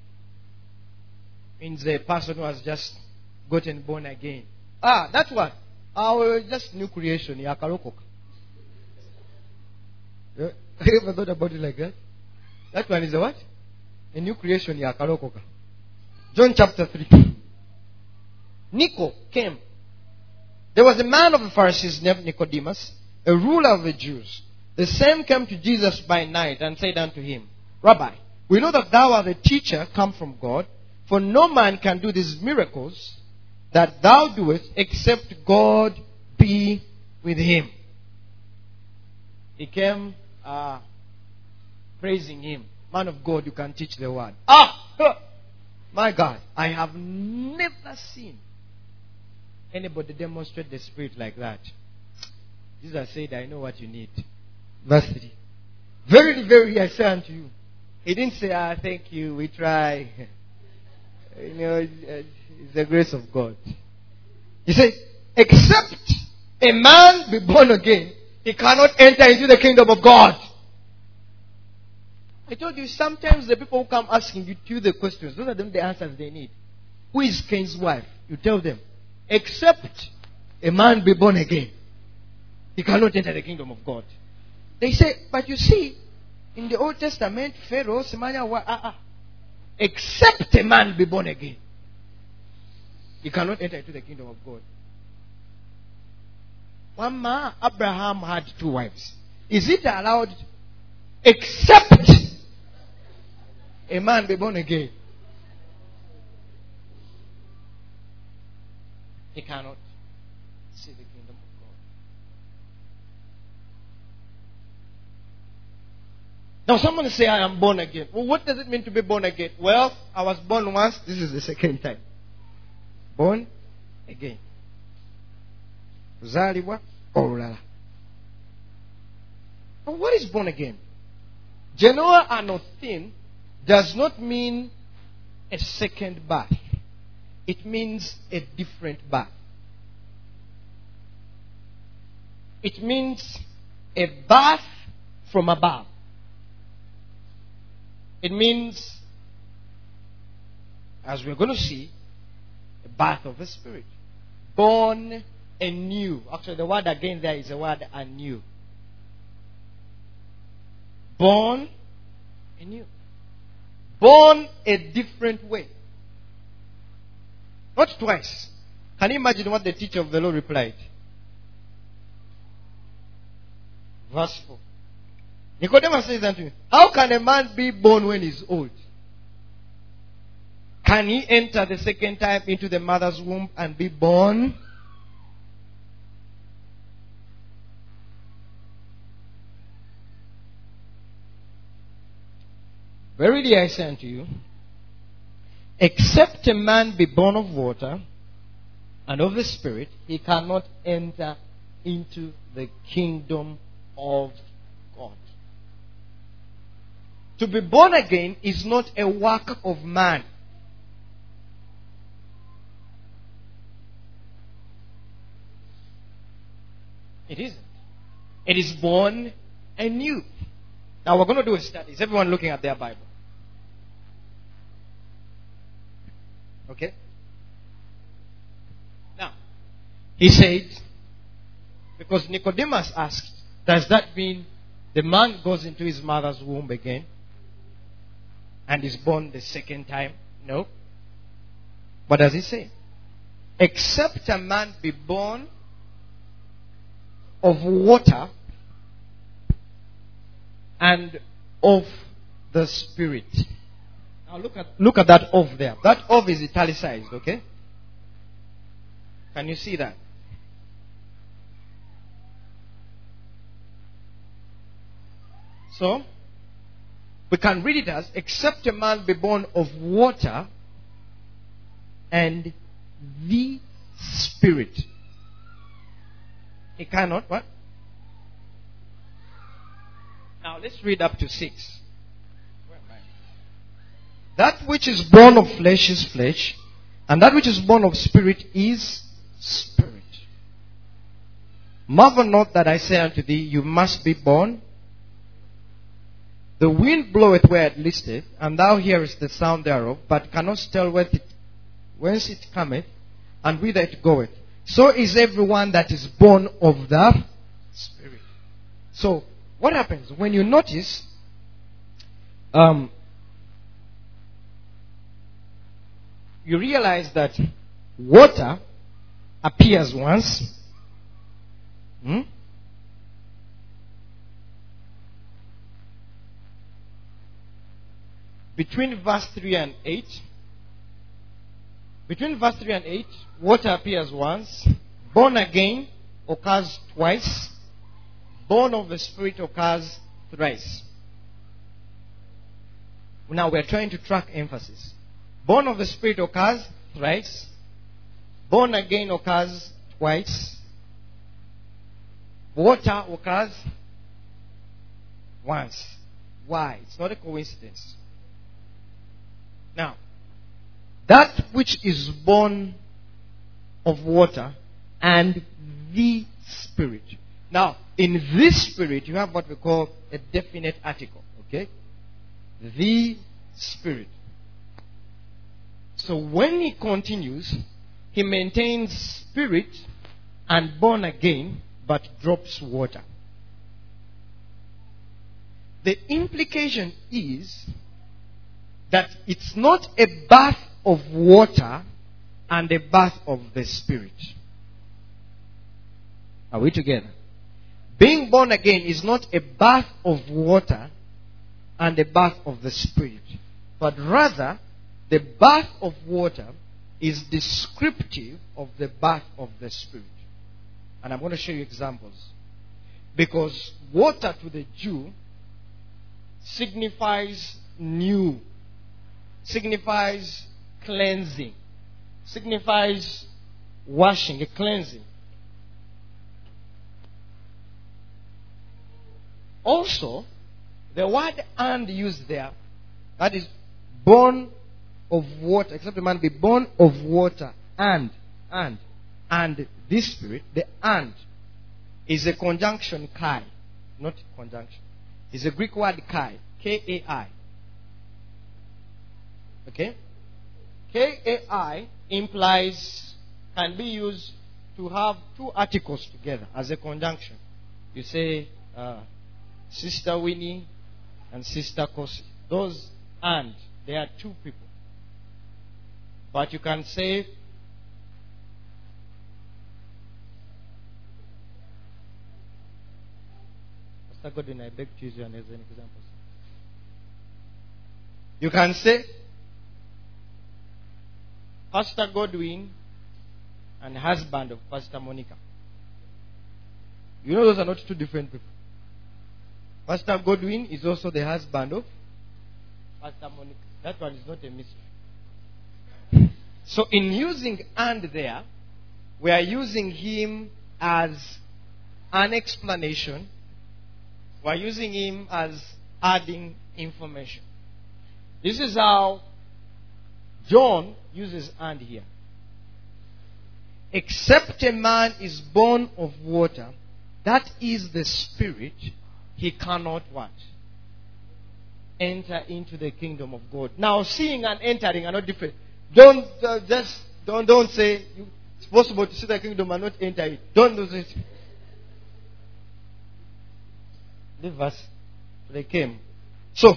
Means a person who has just gotten born again. That's what. Just new creation. You ever thought about it like that? That one is a what? A new creation. John chapter 3. Nico came. There was a man of the Pharisees named Nicodemus, a ruler of the Jews. The same came to Jesus by night and said unto him, Rabbi, we know that thou art a teacher come from God, for no man can do these miracles that thou doest except God be with him. He came praising him. Man of God, you can teach the word. My God, I have never seen anybody demonstrate the Spirit like that. Jesus said, I know what you need. Verse 3. Verily, verily, I say unto you. He didn't say, thank you, we try. It's the grace of God. He said, except a man be born again, he cannot enter into the kingdom of God. I told you, sometimes the people who come asking you the questions, those are them the answers they need. Who is Cain's wife? You tell them, except a man be born again, he cannot enter the kingdom of God. They say, but you see, in the Old Testament, Pharaoh, except a man be born again, he cannot enter into the kingdom of God. One man, Abraham had 2 wives. Is it allowed except a man be born again? He cannot see the kingdom of God. Now someone say, I am born again. Well, what does it mean to be born again? Well, I was born once. This is the second time. Born again. Zaliwa Orala. But what is born again? Genoa anothin does not mean a second birth. It means a different birth. It means a birth from above. It means, as we're going to see, a birth of the Spirit. Born anew. Actually, the word again there is the word anew. Born anew. Born a different way. Not twice. Can you imagine what the teacher of the law replied? Verse 4. Nicodemus says unto him, how can a man be born when he's old? Can he enter the second time into the mother's womb and be born? Verily I say unto you, except a man be born of water and of the Spirit, he cannot enter into the kingdom of God. To be born again is not a work of man. It isn't. It is born anew. Now we're going to do a study. Is everyone looking at their Bible? Okay? Now, he said, because Nicodemus asked, does that mean the man goes into his mother's womb again and is born the second time? No. What does he say? Except a man be born of water and of the Spirit. Now look at that of there. That of is italicized, okay? Can you see that? So, we can read it as, except a man be born of water and the Spirit. He cannot what? Now let's read up to 6. Where am I? That which is born of flesh is flesh, and that which is born of spirit is spirit. Marvel not that I say unto thee, you must be born. The wind bloweth where it listeth, and thou hearest the sound thereof, but cannot tell whence it cometh, and whither it goeth. So is everyone that is born of the Spirit. So, what happens when you notice you realize that water appears once. Between verse 3 and 8. Between verse 3 and 8, water appears once. Born again occurs twice. Born of the Spirit occurs thrice. Now we are trying to track emphasis. Born of the Spirit occurs thrice. Born again occurs twice. Water occurs once. Why? It's not a coincidence. Now, that which is born of water and the Spirit. Now, in this Spirit, you have what we call a definite article. Okay? The Spirit. So when he continues, he maintains Spirit and born again, but drops water. The implication is that it's not a bath of water and a bath of the Spirit. Are we together? Being born again is not a bath of water and a bath of the Spirit, but rather the bath of water is descriptive of the bath of the Spirit. And I'm going to show you examples. Because water to the Jew signifies new, signifies cleansing, signifies washing, a cleansing. Also, the word "and" used there, that is born of water, except a man be born of water and this Spirit, the "and" is a conjunction kai, not conjunction. It's a Greek word kai, K-A-I. Okay? K-A-I implies, can be used to have two articles together as a conjunction. You say Sister Winnie and Sister Kosi. Those "and" they are two people. But you can say Pastor Godwin, I beg to use you as an example. You can say Pastor Godwin and husband of Pastor Monica. You know those are not two different people. Pastor Godwin is also the husband of Pastor Monica. That one is not a mystery. So in using "and" there, we are using him as an explanation. We are using him as adding information. This is how John uses "and" here. Except a man is born of water, that is the Spirit, he cannot what? Enter into the kingdom of God. Now, seeing and entering are not different. Don't say it's possible to see the kingdom and not enter it. Don't do this. The verse they came. So,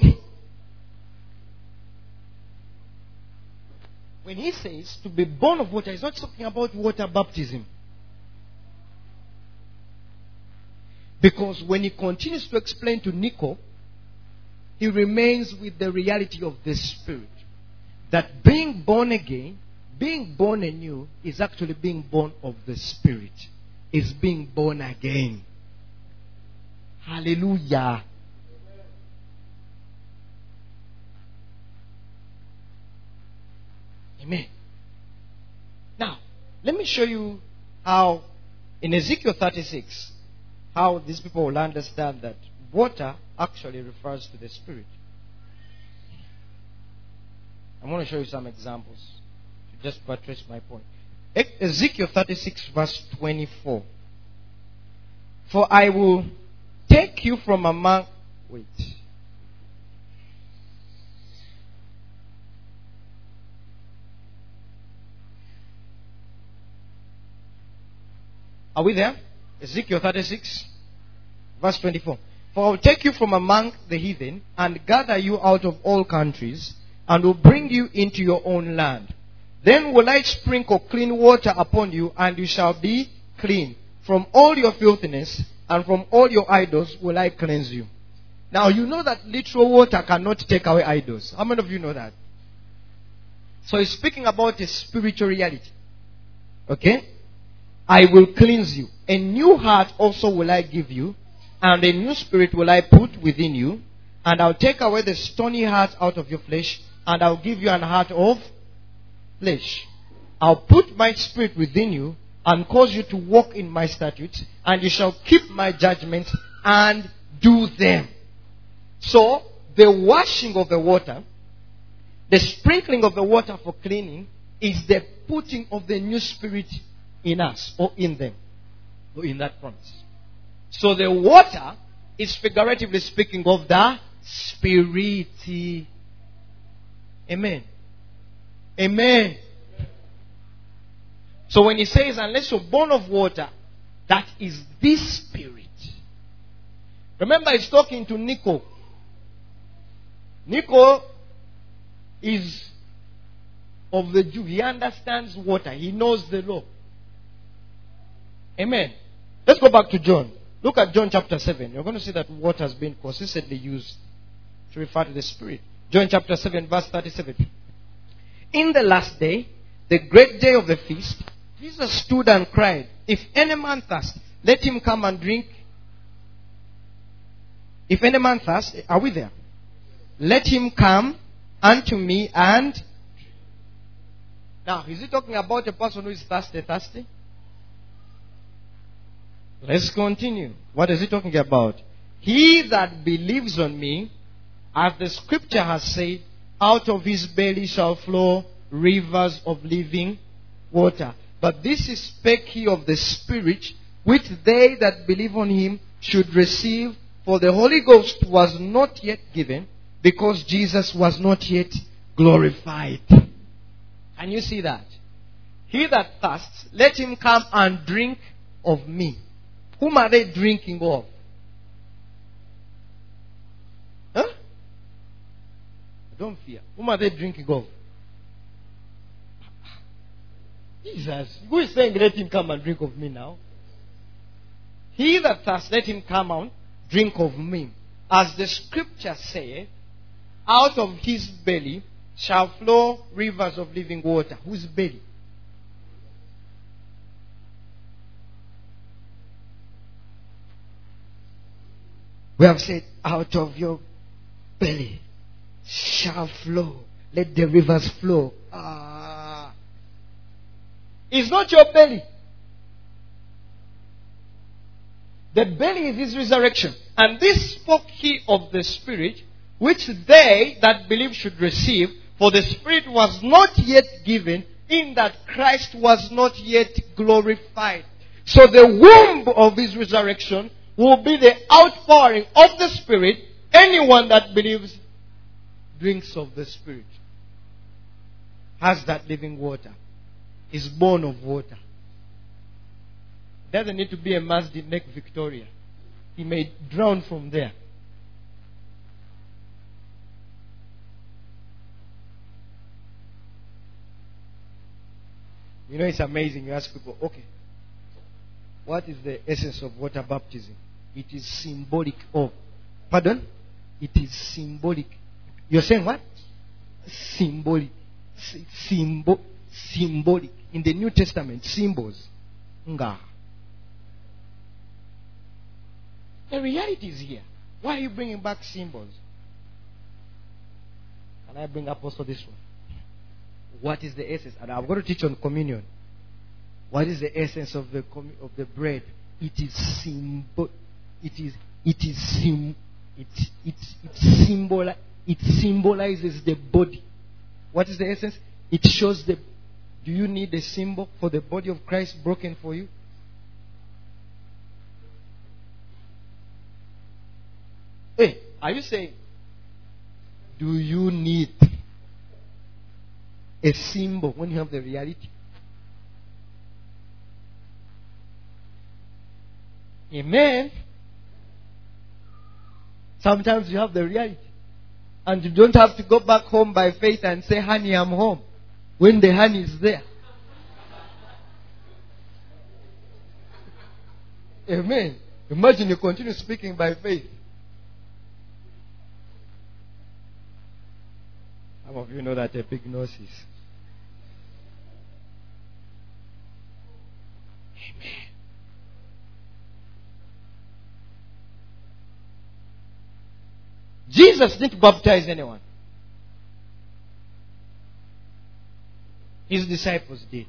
when he says to be born of water, he's not talking about water baptism. Because when he continues to explain to Nico, he remains with the reality of the Spirit. that being born again, being born anew, is actually being born of the Spirit. Is being born again. Hallelujah. Amen. Now, let me show you how, in Ezekiel 36, how these people will understand that water actually refers to the Spirit. I'm going to show you some examples to just buttress my point. Ezekiel 36 verse 24. For I will take you from among... Wait. Are we there? Ezekiel 36 verse 24. For I will take you from among the heathen and gather you out of all countries and will bring you into your own land. Then will I sprinkle clean water upon you, and you shall be clean. From all your filthiness and from all your idols will I cleanse you. Now you know that literal water cannot take away idols. How many of you know that? So he's speaking about a spiritual reality. Okay? I will cleanse you. A new heart also will I give you, and a new spirit will I put within you, and I'll take away the stony heart out of your flesh, and I'll give you an heart of flesh. I'll put my spirit within you and cause you to walk in my statutes, and you shall keep my judgments and do them. So, the washing of the water, the sprinkling of the water for cleaning, is the putting of the new spirit in us, or in them, or in that promise. So the water is figuratively speaking of the Spirit. Amen. Amen. So when he says, unless you're born of water, that is this Spirit. Remember, he's talking to Nico. Nico is of the Jew. He understands water. He knows the law. Amen. Let's go back to John. Look at John chapter 7. You're going to see that water has been consistently used to refer to the Spirit. John chapter 7 verse 37. In the last day, the great day of the feast, Jesus stood and cried, if any man thirst, let him come and drink. If any man thirst, are we there? Let him come unto me and... Now, is he talking about a person who is thirsty? Let's continue. What is he talking about? He that believes on me, as the scripture has said, out of his belly shall flow rivers of living water. But this is spake he of the Spirit, which they that believe on him should receive, for the Holy Ghost was not yet given, because Jesus was not yet glorified. Can you see that? He that thirsts, let him come and drink of me. Whom are they drinking of? Huh? Don't fear. Whom are they drinking of? Jesus. Who is saying, let him come and drink of me now? He that thirsts, let him come and drink of me. As the scripture saith, out of his belly shall flow rivers of living water. Whose belly? We have said, out of your belly shall flow. Let the rivers flow. It's not your belly. The belly is his resurrection. And this spoke he of the Spirit, which they that believe should receive, for the Spirit was not yet given, in that Christ was not yet glorified. So the womb of his resurrection will be the outpouring of the Spirit. Anyone that believes drinks of the Spirit, has that living water, is born of water. Doesn't need to be immersed in Lake Victoria. He may drown from there. You know, it's amazing. You ask people, okay, what is the essence of water baptism? It is symbolic of. Pardon? It is symbolic. You're saying what? Symbolic. symbolic. In the New Testament, symbols. Nga. The reality is here. Why are you bringing back symbols? Can I bring up also this one? What is the essence? And I'm going to teach on communion. What is the essence of the bread? It is symbol. It symbolizes the body. What is the essence? It shows the. Do you need a symbol for the body of Christ broken for you? Hey, are you saying, do you need a symbol when you have the reality? Amen. Sometimes you have the reality. And you don't have to go back home by faith and say, honey, I'm home. When the honey is there. Amen. Imagine you continue speaking by faith. Some of you know that epignosis. Amen. Jesus didn't baptize anyone. His disciples did.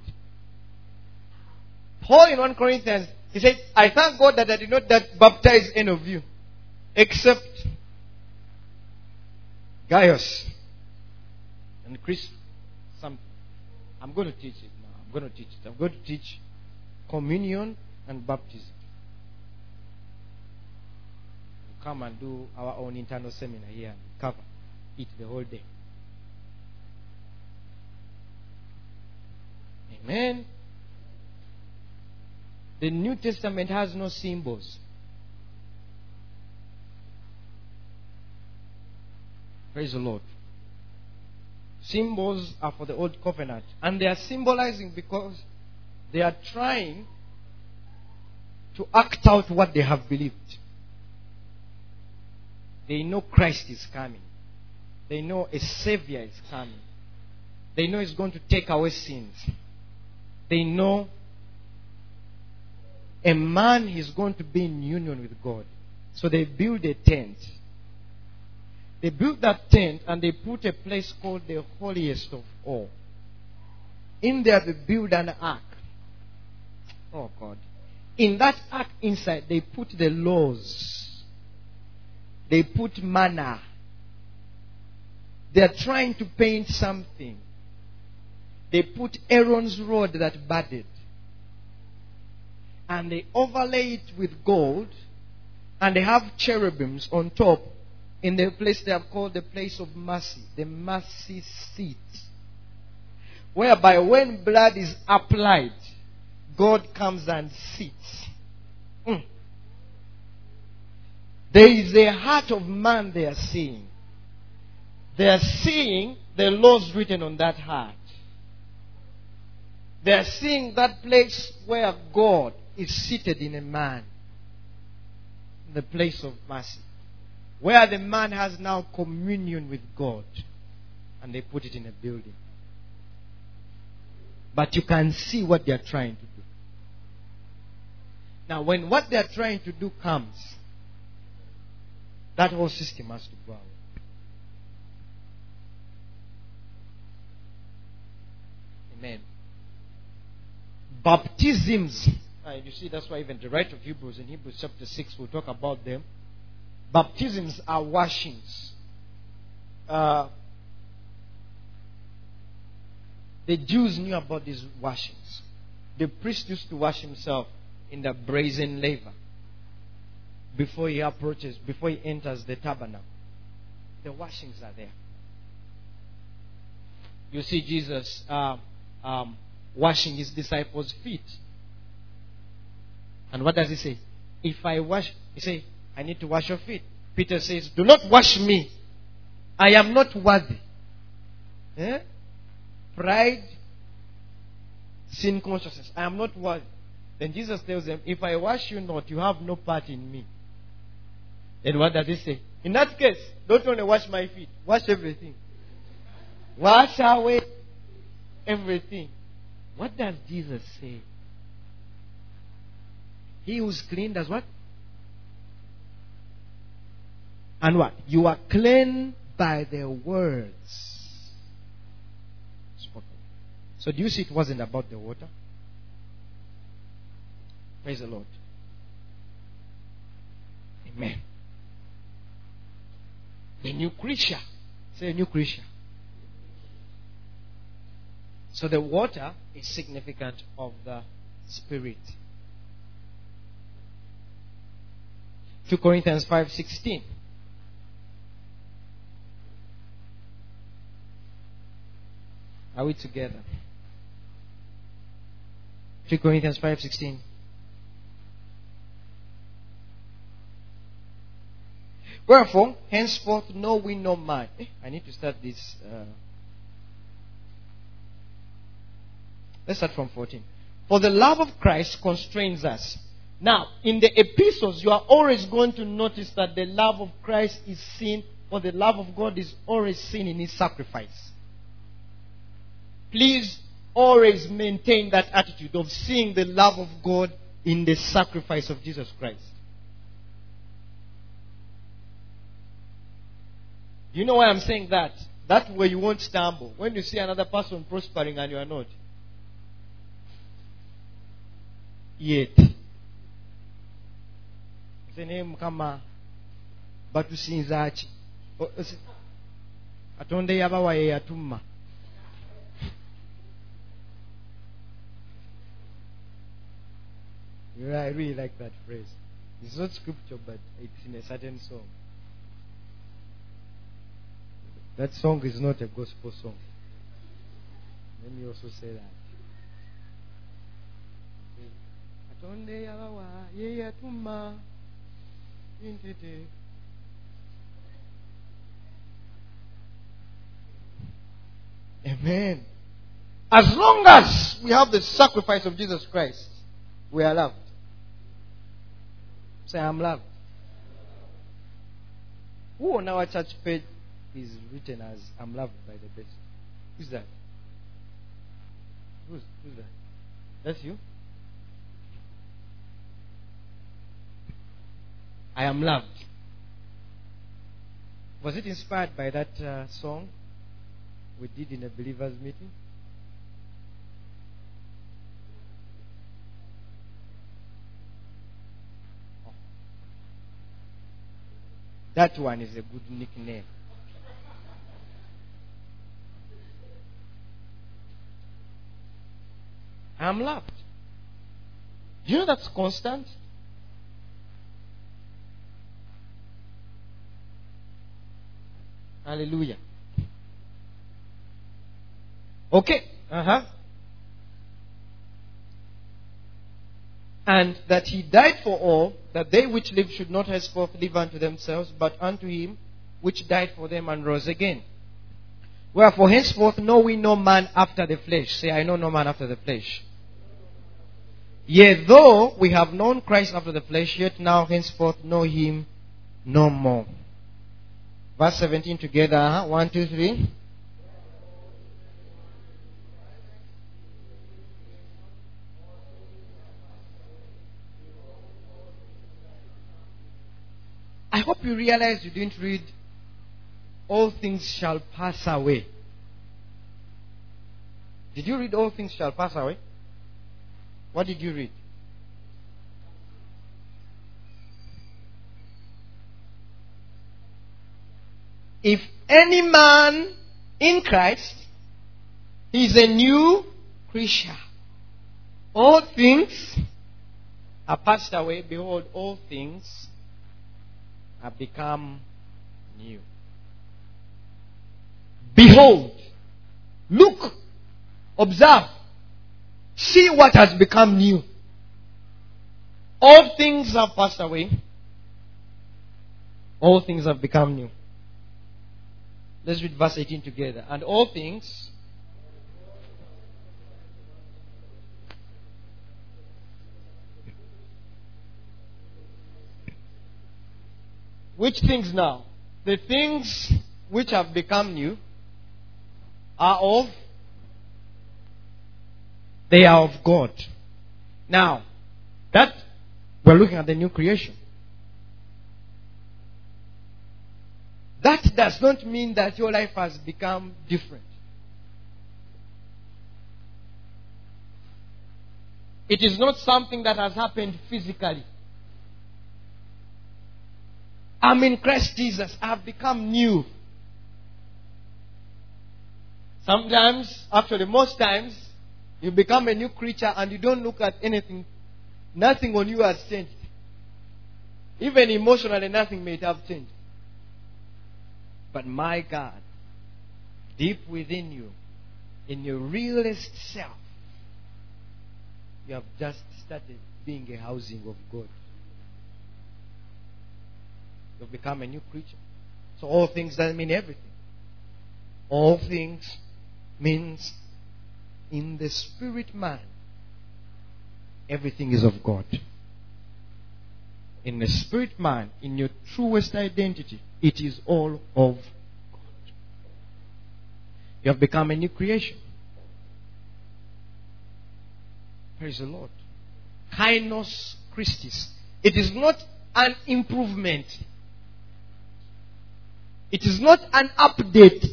Paul in 1 Corinthians, he said, I thank God that I did not baptize any of you, except Gaius and Chris. I'm going to teach it now. I'm going to teach communion and baptism. We'll come and do our own internal seminar here and cover it the whole day. Amen. The New Testament has no symbols. Praise the Lord. Symbols are for the old covenant. And they are symbolizing because they are trying to act out what they have believed. They know Christ is coming. They know a Savior is coming. They know He's going to take away sins. They know a man is going to be in union with God. So they build a tent. They built that tent and they put a place called the holiest of all. In there they build an ark. Oh God. In that ark inside they put the laws. They put manna. They are trying to paint something. They put Aaron's rod that budded. And they overlay it with gold. And they have cherubims on top. In the place they have called the place of mercy. The mercy seat. Whereby when blood is applied, God comes and sits. There is a heart of man they are seeing. They are seeing the laws written on that heart. They are seeing that place where God is seated in a man. The place of mercy. Where the man has now communion with God. And they put it in a building. But you can see what they are trying to do. Now when what they are trying to do comes, that whole system has to go out. Amen. Baptisms. You see, that's why even the writer of Hebrews, in Hebrews chapter 6, will talk about them. Baptisms are washings. The Jews knew about these washings. The priest used to wash himself in the brazen laver before he enters the tabernacle. The washings are there. You see Jesus washing his disciples' feet. And what does he say? If I wash, he says, I need to wash your feet. Peter says, do not wash me. I am not worthy. Pride, sin consciousness. I am not worthy. Then Jesus tells them, if I wash you not, you have no part in me. Then what does he say? In that case, don't only wash my feet, wash everything. Wash away everything. What does Jesus say? He who's clean does what? And what? You are clean by the words spoken. So do you see it wasn't about the water? Praise the Lord. Amen. The new creature. Say a new creature. So the water is significant of the Spirit. 2 Corinthians 5:16. Are we together? 2 Corinthians 5:16. Wherefore, henceforth know we no man. I need to start this. Let's start from 14. For the love of Christ constrains us. Now, in the epistles, you are always going to notice that the love of Christ is seen, or the love of God is always seen in His sacrifice. Please always maintain that attitude of seeing the love of God in the sacrifice of Jesus Christ. You know why I'm saying that? That way you won't stumble. When you see another person prospering and you are not. Yet. The name kama batusinzachi. Atonde yabawa ye yatuma. I really like that phrase. It's not scripture, but it's in a certain song. That song is not a gospel song. Let me also say that. Atonde yabawa ye yatuma. Amen. As long as we have the sacrifice of Jesus Christ, we are loved. Say, I'm loved. Who on our church page is written as I'm loved by the best? Who's that? Who's that? That's you? I am loved. Was it inspired by that song we did in a believers meeting? Oh. That one is a good nickname. I am loved. Do you know that's constant? Hallelujah. Okay. And that He died for all, that they which live should not henceforth live unto themselves, but unto Him which died for them and rose again. Wherefore henceforth know we no man after the flesh. Say, I know no man after the flesh. Yea, though we have known Christ after the flesh, yet now henceforth know Him no more. Verse 17 together. 1, 2, 3. I hope you realize you didn't read all things shall pass away. Did you read all things shall pass away? What did you read? If any man in Christ, he is a new creature. All things are passed away. Behold, all things have become new. Behold, look, observe, see what has become new. All things have passed away. All things have become new. Let's read verse 18 together. And all things which things now? The things which have become new are of They are of God. Now, that we're looking at the new creation. That does not mean that your life has become different. It is not something that has happened physically. I'm in Christ Jesus. I have become new. Sometimes, actually most times, you become a new creature and you don't look at anything. Nothing on you has changed. Even emotionally, nothing may have changed. But my God, deep within you, in your realest self, you have just started being a housing of God. You've become a new creature. So all things doesn't mean everything. All things means in the spirit man, everything is of God. In the spirit man, in your truest identity, it is all of God. You have become a new creation. Praise the Lord. Kainos Christis. It is not an improvement. It is not an update.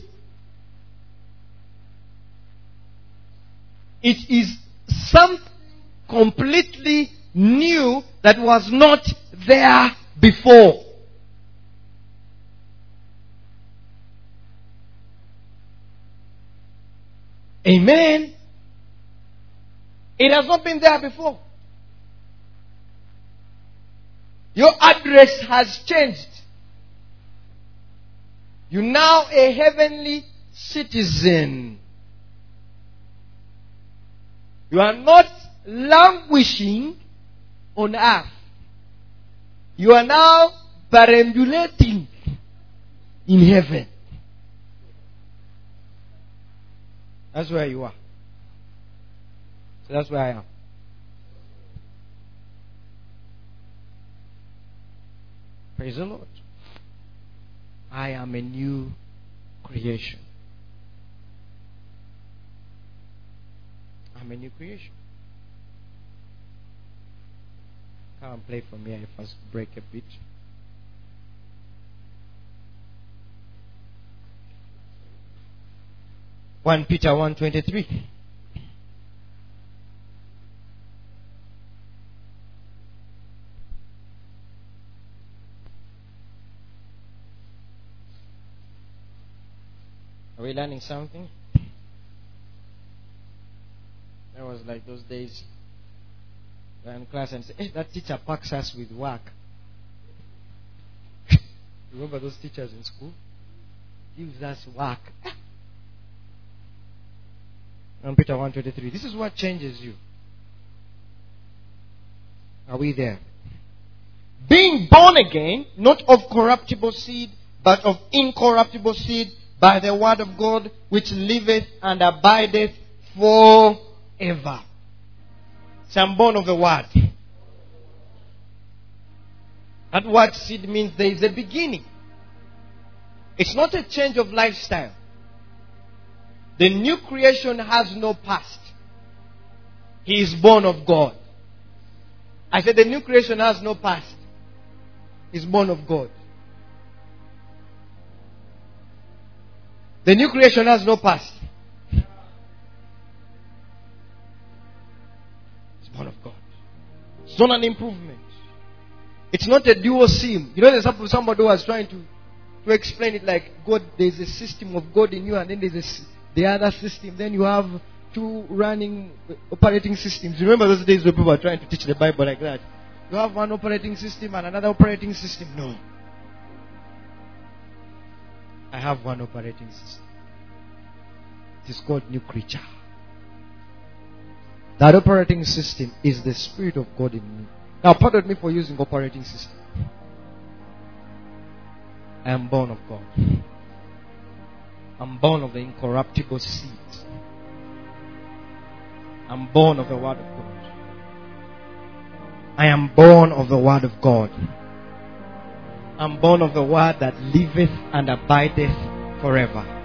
It is something completely new that was not there before. Amen. It has not been there before. Your address has changed. You're now a heavenly citizen. You are not languishing on earth. You are now perambulating in heaven. That's where you are. So that's where I am. Praise the Lord. I am a new creation. I'm a new creation. Come and play for me if I break a bit. One Peter 1:23. Are we learning something? That was like those days we're in class and say, hey, that teacher packs us with work. Remember those teachers in school? Gives us work. And Peter 1:23. This is what changes you. Are we there? Being born again, not of corruptible seed, but of incorruptible seed, by the word of God, which liveth and abideth forever. So I'm born of the word. That word seed means there is a beginning. It's not a change of lifestyle. The new creation has no past. He is born of God. I said the new creation has no past. He's born of God. The new creation has no past. It's born of God. It's not an improvement. It's not a dual sim. You know, there's somebody who was trying to explain it like God, there's a system of God in you, and then there's the other system. Then you have two running operating systems. You remember those days when people were trying to teach the Bible like that? You have one operating system and another operating system. No. I have one operating system. It is called new creature. That operating system is the Spirit of God in me. Now, pardon me for using operating system. I am born of God. I'm born of the incorruptible seed. I'm born of the Word of God. I am born of the Word of God. I'm born of the Word that liveth and abideth forever.